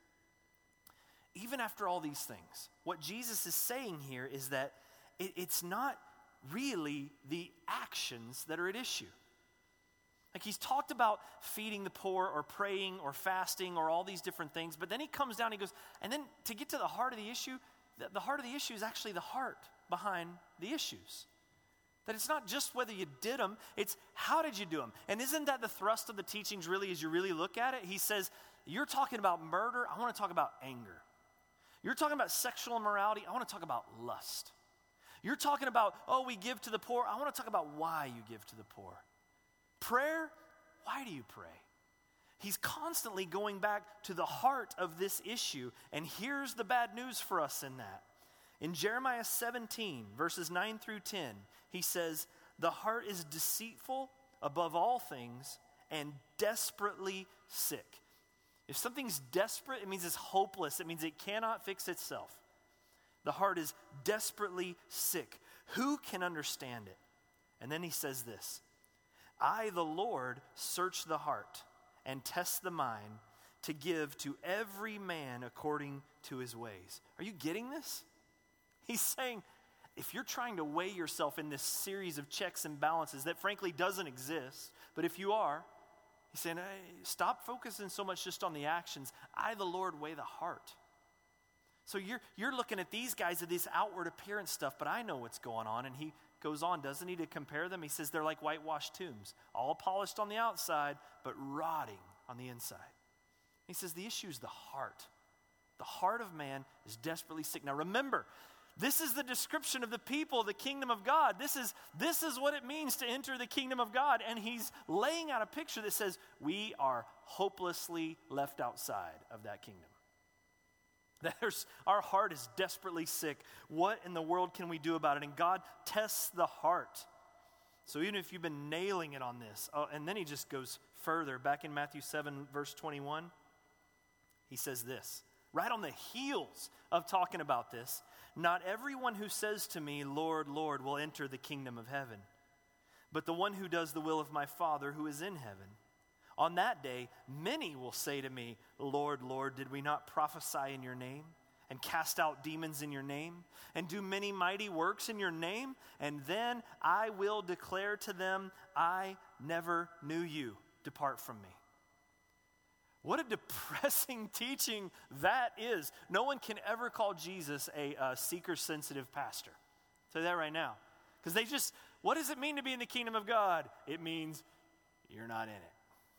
Even after all these things, what Jesus is saying here is that it, it's not really the actions that are at issue. Like he's talked about feeding the poor or praying or fasting or all these different things, but then he comes down and he goes, and then to get to the heart of the issue, the, the heart of the issue is actually the heart behind the issues. That it's not just whether you did them, it's how did you do them? And isn't that the thrust of the teachings really as you really look at it? He says, you're talking about murder, I want to talk about anger. You're talking about sexual immorality, I want to talk about lust. You're talking about, oh, we give to the poor, I want to talk about why you give to the poor. Prayer, why do you pray? He's constantly going back to the heart of this issue, and here's the bad news for us in that. In Jeremiah seventeen, verses nine through ten, he says, "The heart is deceitful above all things and desperately sick." If something's desperate, it means it's hopeless. It means it cannot fix itself. The heart is desperately sick. Who can understand it? And then he says this, "I, the Lord, search the heart and test the mind to give to every man according to his ways." Are you getting this? He's saying, if you're trying to weigh yourself in this series of checks and balances that frankly doesn't exist, but if you are, he's saying, hey, stop focusing so much just on the actions. I, the Lord, weigh the heart. So you're, you're looking at these guys at this outward appearance stuff, but I know what's going on. And he goes on, doesn't he, to compare them? He says they're like whitewashed tombs, all polished on the outside, but rotting on the inside. He says the issue is the heart. The heart of man is desperately sick. Now remember, this is the description of the people, the kingdom of God. This is, this is what it means to enter the kingdom of God. And he's laying out a picture that says we are hopelessly left outside of that kingdom. There's, our heart is desperately sick. What in the world can we do about it? And God tests the heart. So even if you've been nailing it on this, oh, and then he just goes further. Back in Matthew seven, verse twenty-one, he says this, right on the heels of talking about this, "Not everyone who says to me, 'Lord, Lord,' will enter the kingdom of heaven, but the one who does the will of my Father who is in heaven. On that day, many will say to me, 'Lord, Lord, did we not prophesy in your name and cast out demons in your name and do many mighty works in your name?' And then I will declare to them, 'I never knew you. Depart from me.'" What a depressing teaching that is. No one can ever call Jesus a uh, seeker-sensitive pastor. I'll tell you that right now. Because they just, what does it mean to be in the kingdom of God? It means you're not in it.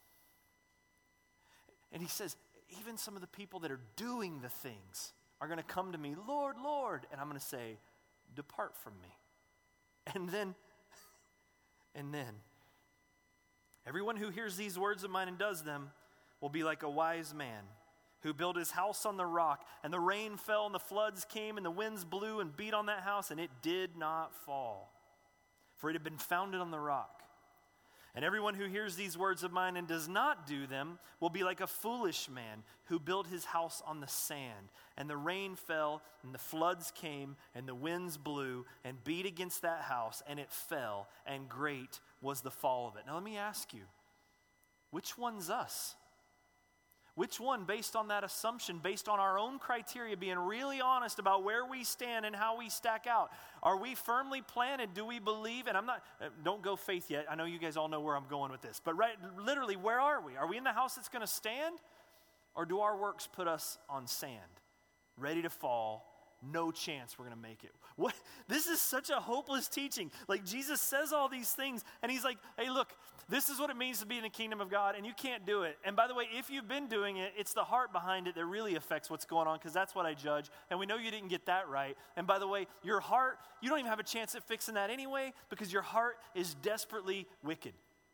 And he says, even some of the people that are doing the things are going to come to me, "Lord, Lord," and I'm going to say, "Depart from me." And then, and then, everyone who hears these words of mine and does them will be like a wise man who built his house on the rock, and the rain fell and the floods came and the winds blew and beat on that house, and it did not fall, for it had been founded on the rock. And everyone who hears these words of mine and does not do them will be like a foolish man who built his house on the sand, and the rain fell and the floods came and the winds blew and beat against that house, and it fell, and great was the fall of it. Now let me ask you, which one's us? Which one, based on that assumption, based on our own criteria, being really honest about where we stand and how we stack out? Are we firmly planted? Do we believe? And I'm not, don't go faith yet. I know you guys all know where I'm going with this. But right, literally, where are we? Are we in the house that's going to stand? Or do our works put us on sand, ready to fall? No chance we're going to make it. What? This is such a hopeless teaching. Like, Jesus says all these things, and he's like, hey, look, this is what it means to be in the kingdom of God, and you can't do it. And by the way, if you've been doing it, it's the heart behind it that really affects what's going on, because that's what I judge. And we know you didn't get that right. And by the way, your heart, you don't even have a chance at fixing that anyway, because your heart is desperately wicked.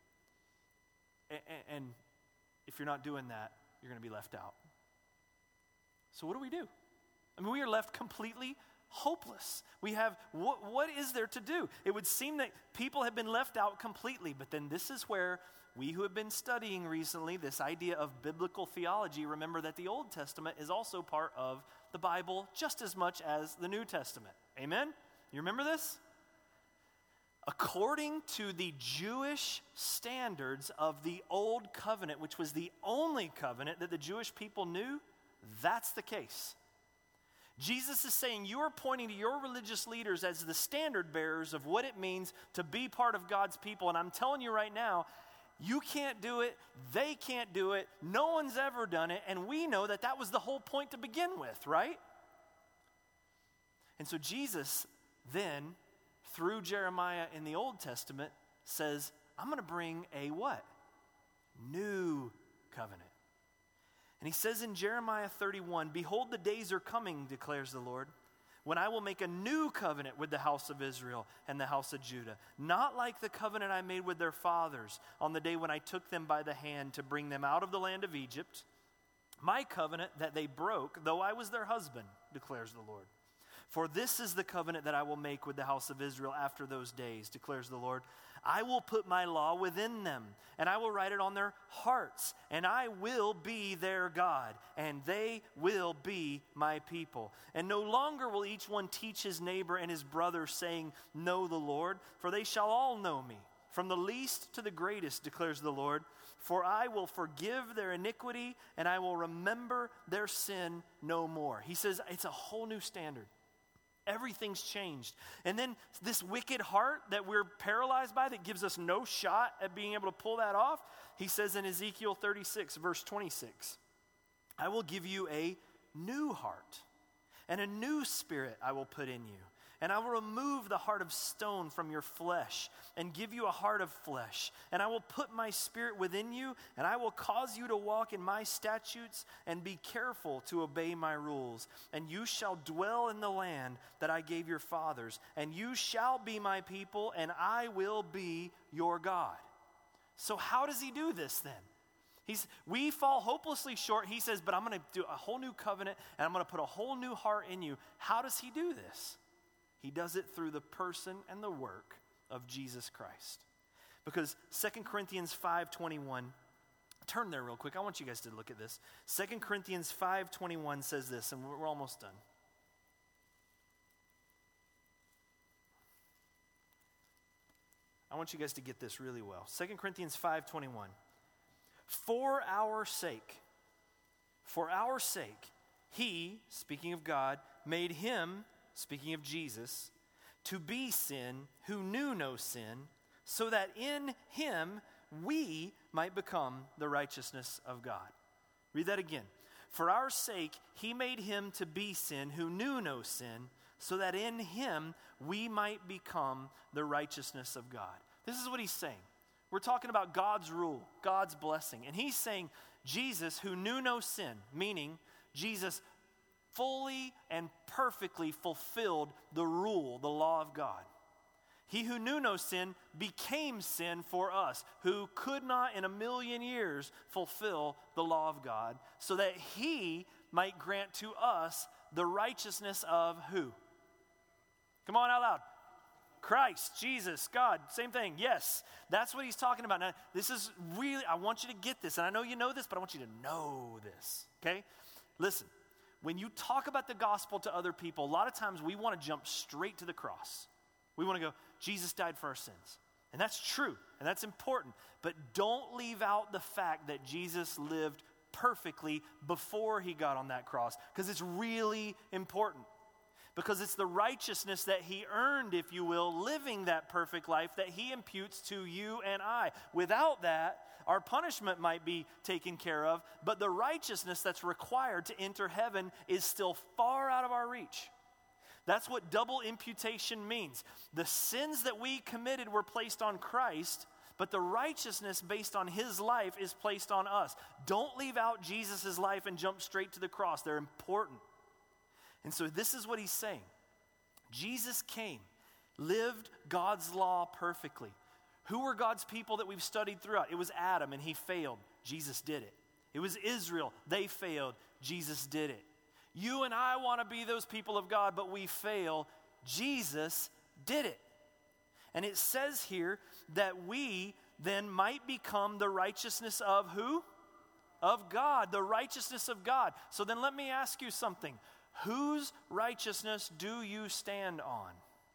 And, and if you're not doing that, you're going to be left out. So what do we do? I mean, we are left completely hopeless. We have, what, what is there to do? It would seem that people have been left out completely, but then this is where we who have been studying recently this idea of biblical theology, remember that the Old Testament is also part of the Bible just as much as the New Testament. Amen? You remember this? According to the Jewish standards of the Old Covenant, which was the only covenant that the Jewish people knew, that's the case. Jesus is saying you are pointing to your religious leaders as the standard bearers of what it means to be part of God's people. And I'm telling you right now, you can't do it. They can't do it. No one's ever done it. And we know that that was the whole point to begin with, right? And so Jesus then, through Jeremiah in the Old Testament, says, I'm going to bring a what? New covenant. And he says in Jeremiah thirty-one, behold, the days are coming, declares the Lord, when I will make a new covenant with the house of Israel and the house of Judah, not like the covenant I made with their fathers on the day when I took them by the hand to bring them out of the land of Egypt, my covenant that they broke, though I was their husband, declares the Lord. For this is the covenant that I will make with the house of Israel after those days, declares the Lord. I will put my law within them, and I will write it on their hearts, and I will be their God, and they will be my people. And no longer will each one teach his neighbor and his brother, saying, know the Lord, for they shall all know me, from the least to the greatest, declares the Lord. For I will forgive their iniquity, and I will remember their sin no more. He says it's a whole new standard. Everything's changed. And then this wicked heart that we're paralyzed by that gives us no shot at being able to pull that off, he says in Ezekiel thirty-six, verse twenty-six, I will give you a new heart, and a new spirit I will put in you. And I will remove the heart of stone from your flesh and give you a heart of flesh. And I will put my spirit within you, and I will cause you to walk in my statutes and be careful to obey my rules. And you shall dwell in the land that I gave your fathers, and you shall be my people, and I will be your God. So how does he do this then? He's, we fall hopelessly short. He says, but I'm going to do a whole new covenant, and I'm going to put a whole new heart in you. How does he do this? He does it through the person and the work of Jesus Christ. Because Second Corinthians five twenty-one, turn there real quick. I want you guys to look at this. Second Corinthians five twenty-one says this, and we're almost done. I want you guys to get this really well. Second Corinthians five twenty-one. For our sake, for our sake, he, speaking of God, made him, speaking of Jesus, to be sin who knew no sin, so that in him we might become the righteousness of God. Read that again. For our sake, he made him to be sin who knew no sin, so that in him we might become the righteousness of God. This is what he's saying. We're talking about God's rule, God's blessing. And he's saying Jesus who knew no sin, meaning Jesus fully and perfectly fulfilled the rule, the law of God. He who knew no sin became sin for us, who could not in a million years fulfill the law of God, so that he might grant to us the righteousness of who? Come on out loud. Christ, Jesus, God, same thing. Yes, that's what he's talking about. Now, this is really, I want you to get this, and I know you know this, but I want you to know this, okay? Listen. When you talk about the gospel to other people, a lot of times we want to jump straight to the cross. We want to go, Jesus died for our sins. And that's true, and that's important. But don't leave out the fact that Jesus lived perfectly before he got on that cross, because it's really important. Because it's the righteousness that he earned, if you will, living that perfect life that he imputes to you and I. Without that, our punishment might be taken care of, but the righteousness that's required to enter heaven is still far out of our reach. That's what double imputation means. The sins that we committed were placed on Christ, but the righteousness based on his life is placed on us. Don't leave out Jesus' life and jump straight to the cross. They're important. And so this is what he's saying. Jesus came, lived God's law perfectly. Who were God's people that we've studied throughout? It was Adam, and he failed. Jesus did it. It was Israel. They failed. Jesus did it. You and I want to be those people of God, but we fail. Jesus did it. And it says here that we then might become the righteousness of who? Of God, the righteousness of God. So then let me ask you something. Whose righteousness do you stand on?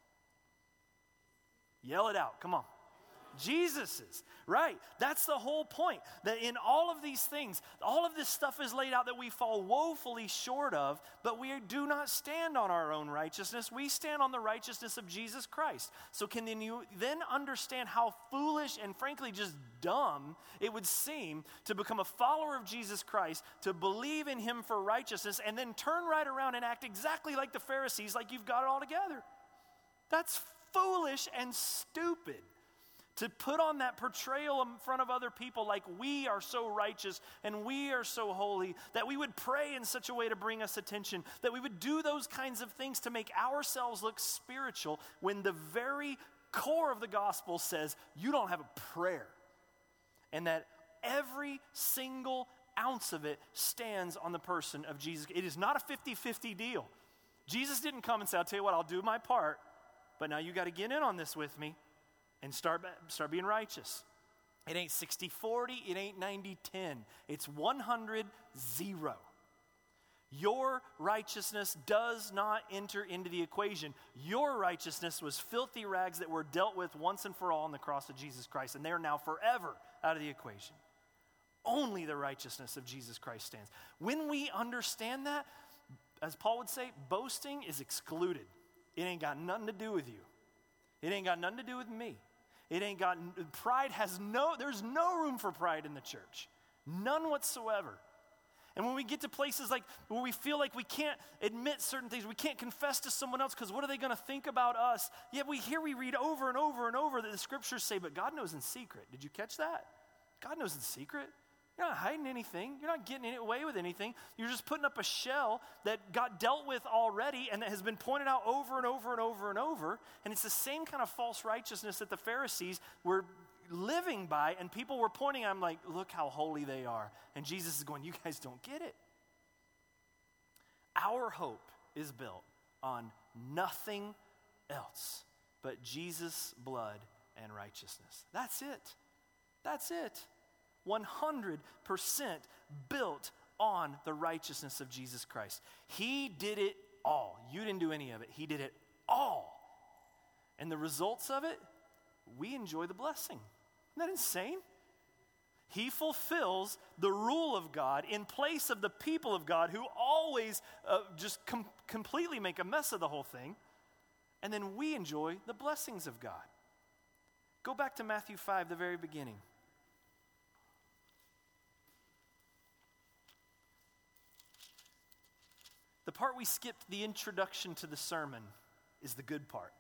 Yell it out, come on. Jesus's, right? That's the whole point. That in all of these things, all of this stuff is laid out that we fall woefully short of, but we do not stand on our own righteousness. We stand on the righteousness of Jesus Christ. So can then you then understand how foolish and frankly just dumb it would seem to become a follower of Jesus Christ, to believe in him for righteousness, and then turn right around and act exactly like the Pharisees, like you've got it all together. That's foolish and stupid. To put on that portrayal in front of other people like we are so righteous and we are so holy, that we would pray in such a way to bring us attention, that we would do those kinds of things to make ourselves look spiritual, when the very core of the gospel says you don't have a prayer. And that every single ounce of it stands on the person of Jesus. It is not a fifty-fifty deal. Jesus didn't come and say, I'll tell you what, I'll do my part, but now you got to get in on this with me. And start, start being righteous. It ain't sixty forty, it ain't ninety ten. It's one hundred zero. Your righteousness does not enter into the equation. Your righteousness was filthy rags that were dealt with once and for all on the cross of Jesus Christ, and they are now forever out of the equation. Only the righteousness of Jesus Christ stands. When we understand that, as Paul would say, boasting is excluded. It ain't got nothing to do with you. It ain't got nothing to do with me. It ain't got, pride has no, there's no room for pride in the church. None whatsoever. And when we get to places like where we feel like we can't admit certain things, we can't confess to someone else because what are they going to think about us? Yet we hear we read over and over and over that the scriptures say, but God knows in secret. Did you catch that? God knows in secret. You're not hiding anything. You're not getting away with anything. You're just putting up a shell that got dealt with already and that has been pointed out over and over and over and over. And it's the same kind of false righteousness that the Pharisees were living by, and people were pointing at them like, look how holy they are. And Jesus is going, you guys don't get it. Our hope is built on nothing else but Jesus' blood and righteousness. That's it. That's it. one hundred percent built on the righteousness of Jesus Christ. He did it all. You didn't do any of it. He did it all. And the results of it, we enjoy the blessing. Isn't that insane? He fulfills the rule of God in place of the people of God who always uh, just com- completely make a mess of the whole thing. And then we enjoy the blessings of God. Go back to Matthew five, the very beginning. The part we skipped, the introduction to the sermon, is the good part.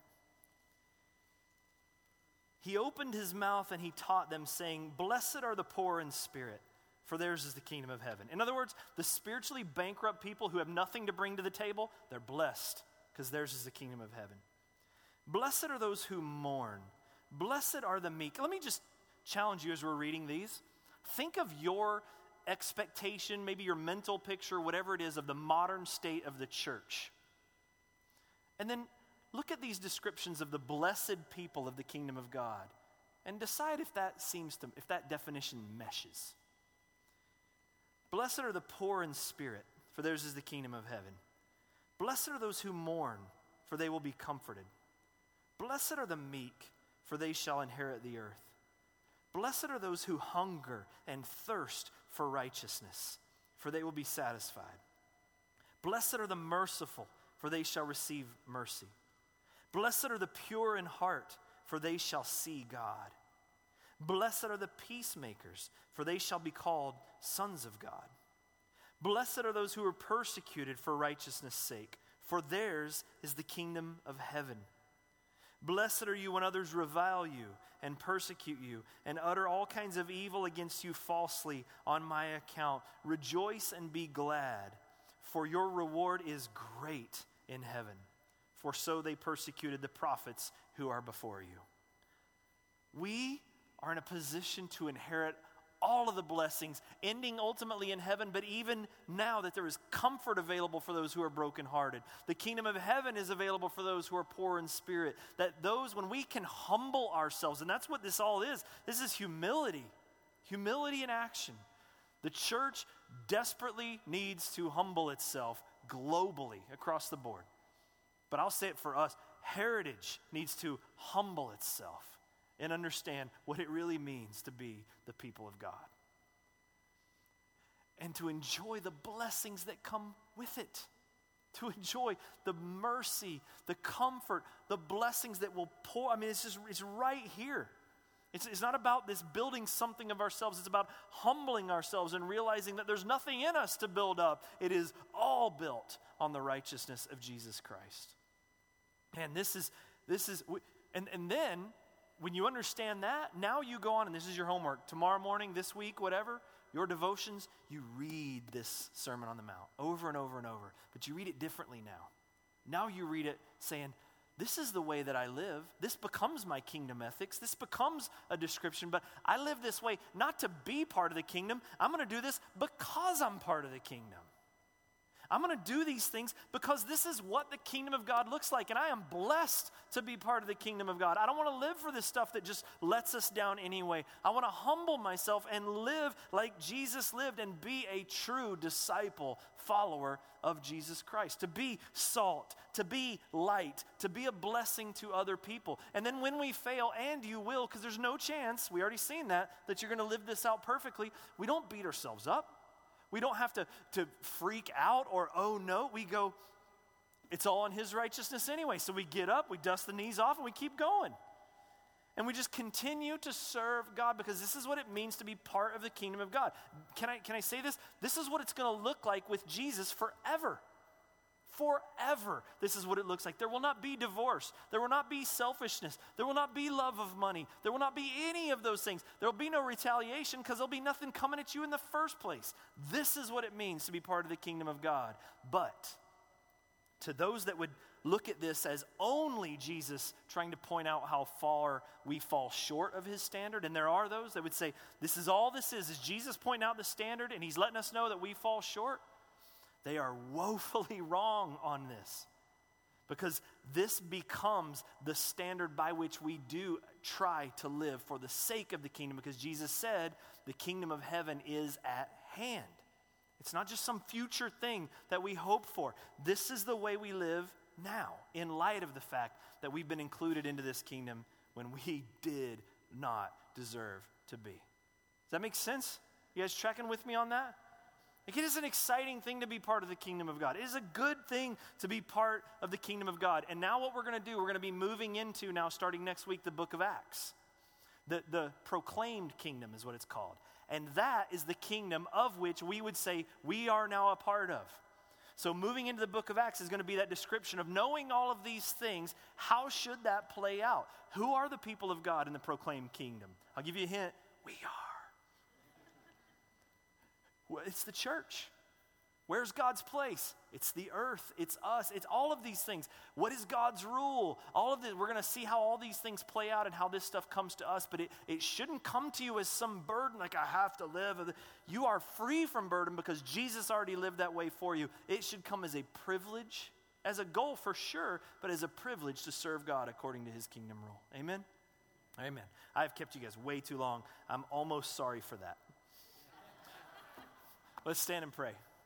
He opened his mouth and he taught them, saying, blessed are the poor in spirit, for theirs is the kingdom of heaven. In other words, the spiritually bankrupt people who have nothing to bring to the table, they're blessed, because theirs is the kingdom of heaven. Blessed are those who mourn. Blessed are the meek. Let me just challenge you as we're reading these. Think of your expectation, maybe your mental picture, whatever it is, of the modern state of the church. And then look at these descriptions of the blessed people of the kingdom of God and decide if that seems to, if that definition meshes. Blessed are the poor in spirit, for theirs is the kingdom of heaven. Blessed are those who mourn, for they will be comforted. Blessed are the meek, for they shall inherit the earth. Blessed are those who hunger and thirst for righteousness, for they will be satisfied. Blessed are the merciful, for they shall receive mercy. Blessed are the pure in heart, for they shall see God. Blessed are the peacemakers, for they shall be called sons of God. Blessed are those who are persecuted for righteousness' sake, for theirs is the kingdom of heaven. Blessed are you when others revile you and persecute you and utter all kinds of evil against you falsely on my account. Rejoice and be glad, for your reward is great in heaven. For so they persecuted the prophets who are before you. We are in a position to inherit all of the blessings, ending ultimately in heaven, but even now that there is comfort available for those who are brokenhearted. The kingdom of heaven is available for those who are poor in spirit. That those, when we can humble ourselves, and that's what this all is, this is humility. Humility in action. The church desperately needs to humble itself globally across the board. But I'll say it for us, Heritage needs to humble itself and understand what it really means to be the people of God. And to enjoy the blessings that come with it. To enjoy the mercy, the comfort, the blessings that will pour. I mean, it's just, it's right here. It's, it's not about this building something of ourselves. It's about humbling ourselves and realizing that there's nothing in us to build up. It is all built on the righteousness of Jesus Christ. And this is, this is, and, and then when you understand that, now you go on, and this is your homework. Tomorrow morning, this week, whatever, your devotions, you read this Sermon on the Mount over and over and over. But you read it differently now. Now you read it saying, this is the way that I live. This becomes my kingdom ethics. This becomes a description, but I live this way not to be part of the kingdom. I'm going to do this because I'm part of the kingdom. I'm going to do these things because this is what the kingdom of God looks like, and I am blessed to be part of the kingdom of God. I don't want to live for this stuff that just lets us down anyway. I want to humble myself and live like Jesus lived and be a true disciple, follower of Jesus Christ, to be salt, to be light, to be a blessing to other people. And then when we fail, and you will, because there's no chance, we already seen that, that you're going to live this out perfectly, we don't beat ourselves up. We don't have to, to freak out or, oh no, we go, it's all in his righteousness anyway. So we get up, we dust the knees off, and we keep going. And we just continue to serve God because this is what it means to be part of the kingdom of God. Can I, can I say this? This is what it's going to look like with Jesus forever. Forever, this is what it looks like. There will not be divorce. There will not be selfishness. There will not be love of money. There will not be any of those things. There will be no retaliation because there'll be nothing coming at you in the first place. This is what it means to be part of the kingdom of God. But to those that would look at this as only Jesus trying to point out how far we fall short of his standard, and there are those that would say, this is all this is, is Jesus pointing out the standard and he's letting us know that we fall short. They are woefully wrong on this because this becomes the standard by which we do try to live for the sake of the kingdom, because Jesus said the kingdom of heaven is at hand. It's not just some future thing that we hope for. This is the way we live now in light of the fact that we've been included into this kingdom when we did not deserve to be. Does that make sense? You guys tracking with me on that? Like, it is an exciting thing to be part of the kingdom of God. It is a good thing to be part of the kingdom of God. And now what we're going to do, we're going to be moving into now, starting next week, the book of Acts. The, the proclaimed kingdom is what it's called. And that is the kingdom of which we would say we are now a part of. So moving into the book of Acts is going to be that description of knowing all of these things. How should that play out? Who are the people of God in the proclaimed kingdom? I'll give you a hint. We are. It's the church. Where's God's place? It's the earth. It's us. It's all of these things. What is God's rule? All of this. We're going to see how all these things play out and how this stuff comes to us. But it, it shouldn't come to you as some burden, like I have to live. You are free from burden because Jesus already lived that way for you. It should come as a privilege, as a goal for sure, but as a privilege to serve God according to his kingdom rule. Amen? Amen. I've kept you guys way too long. I'm almost sorry for that. Let's stand and pray.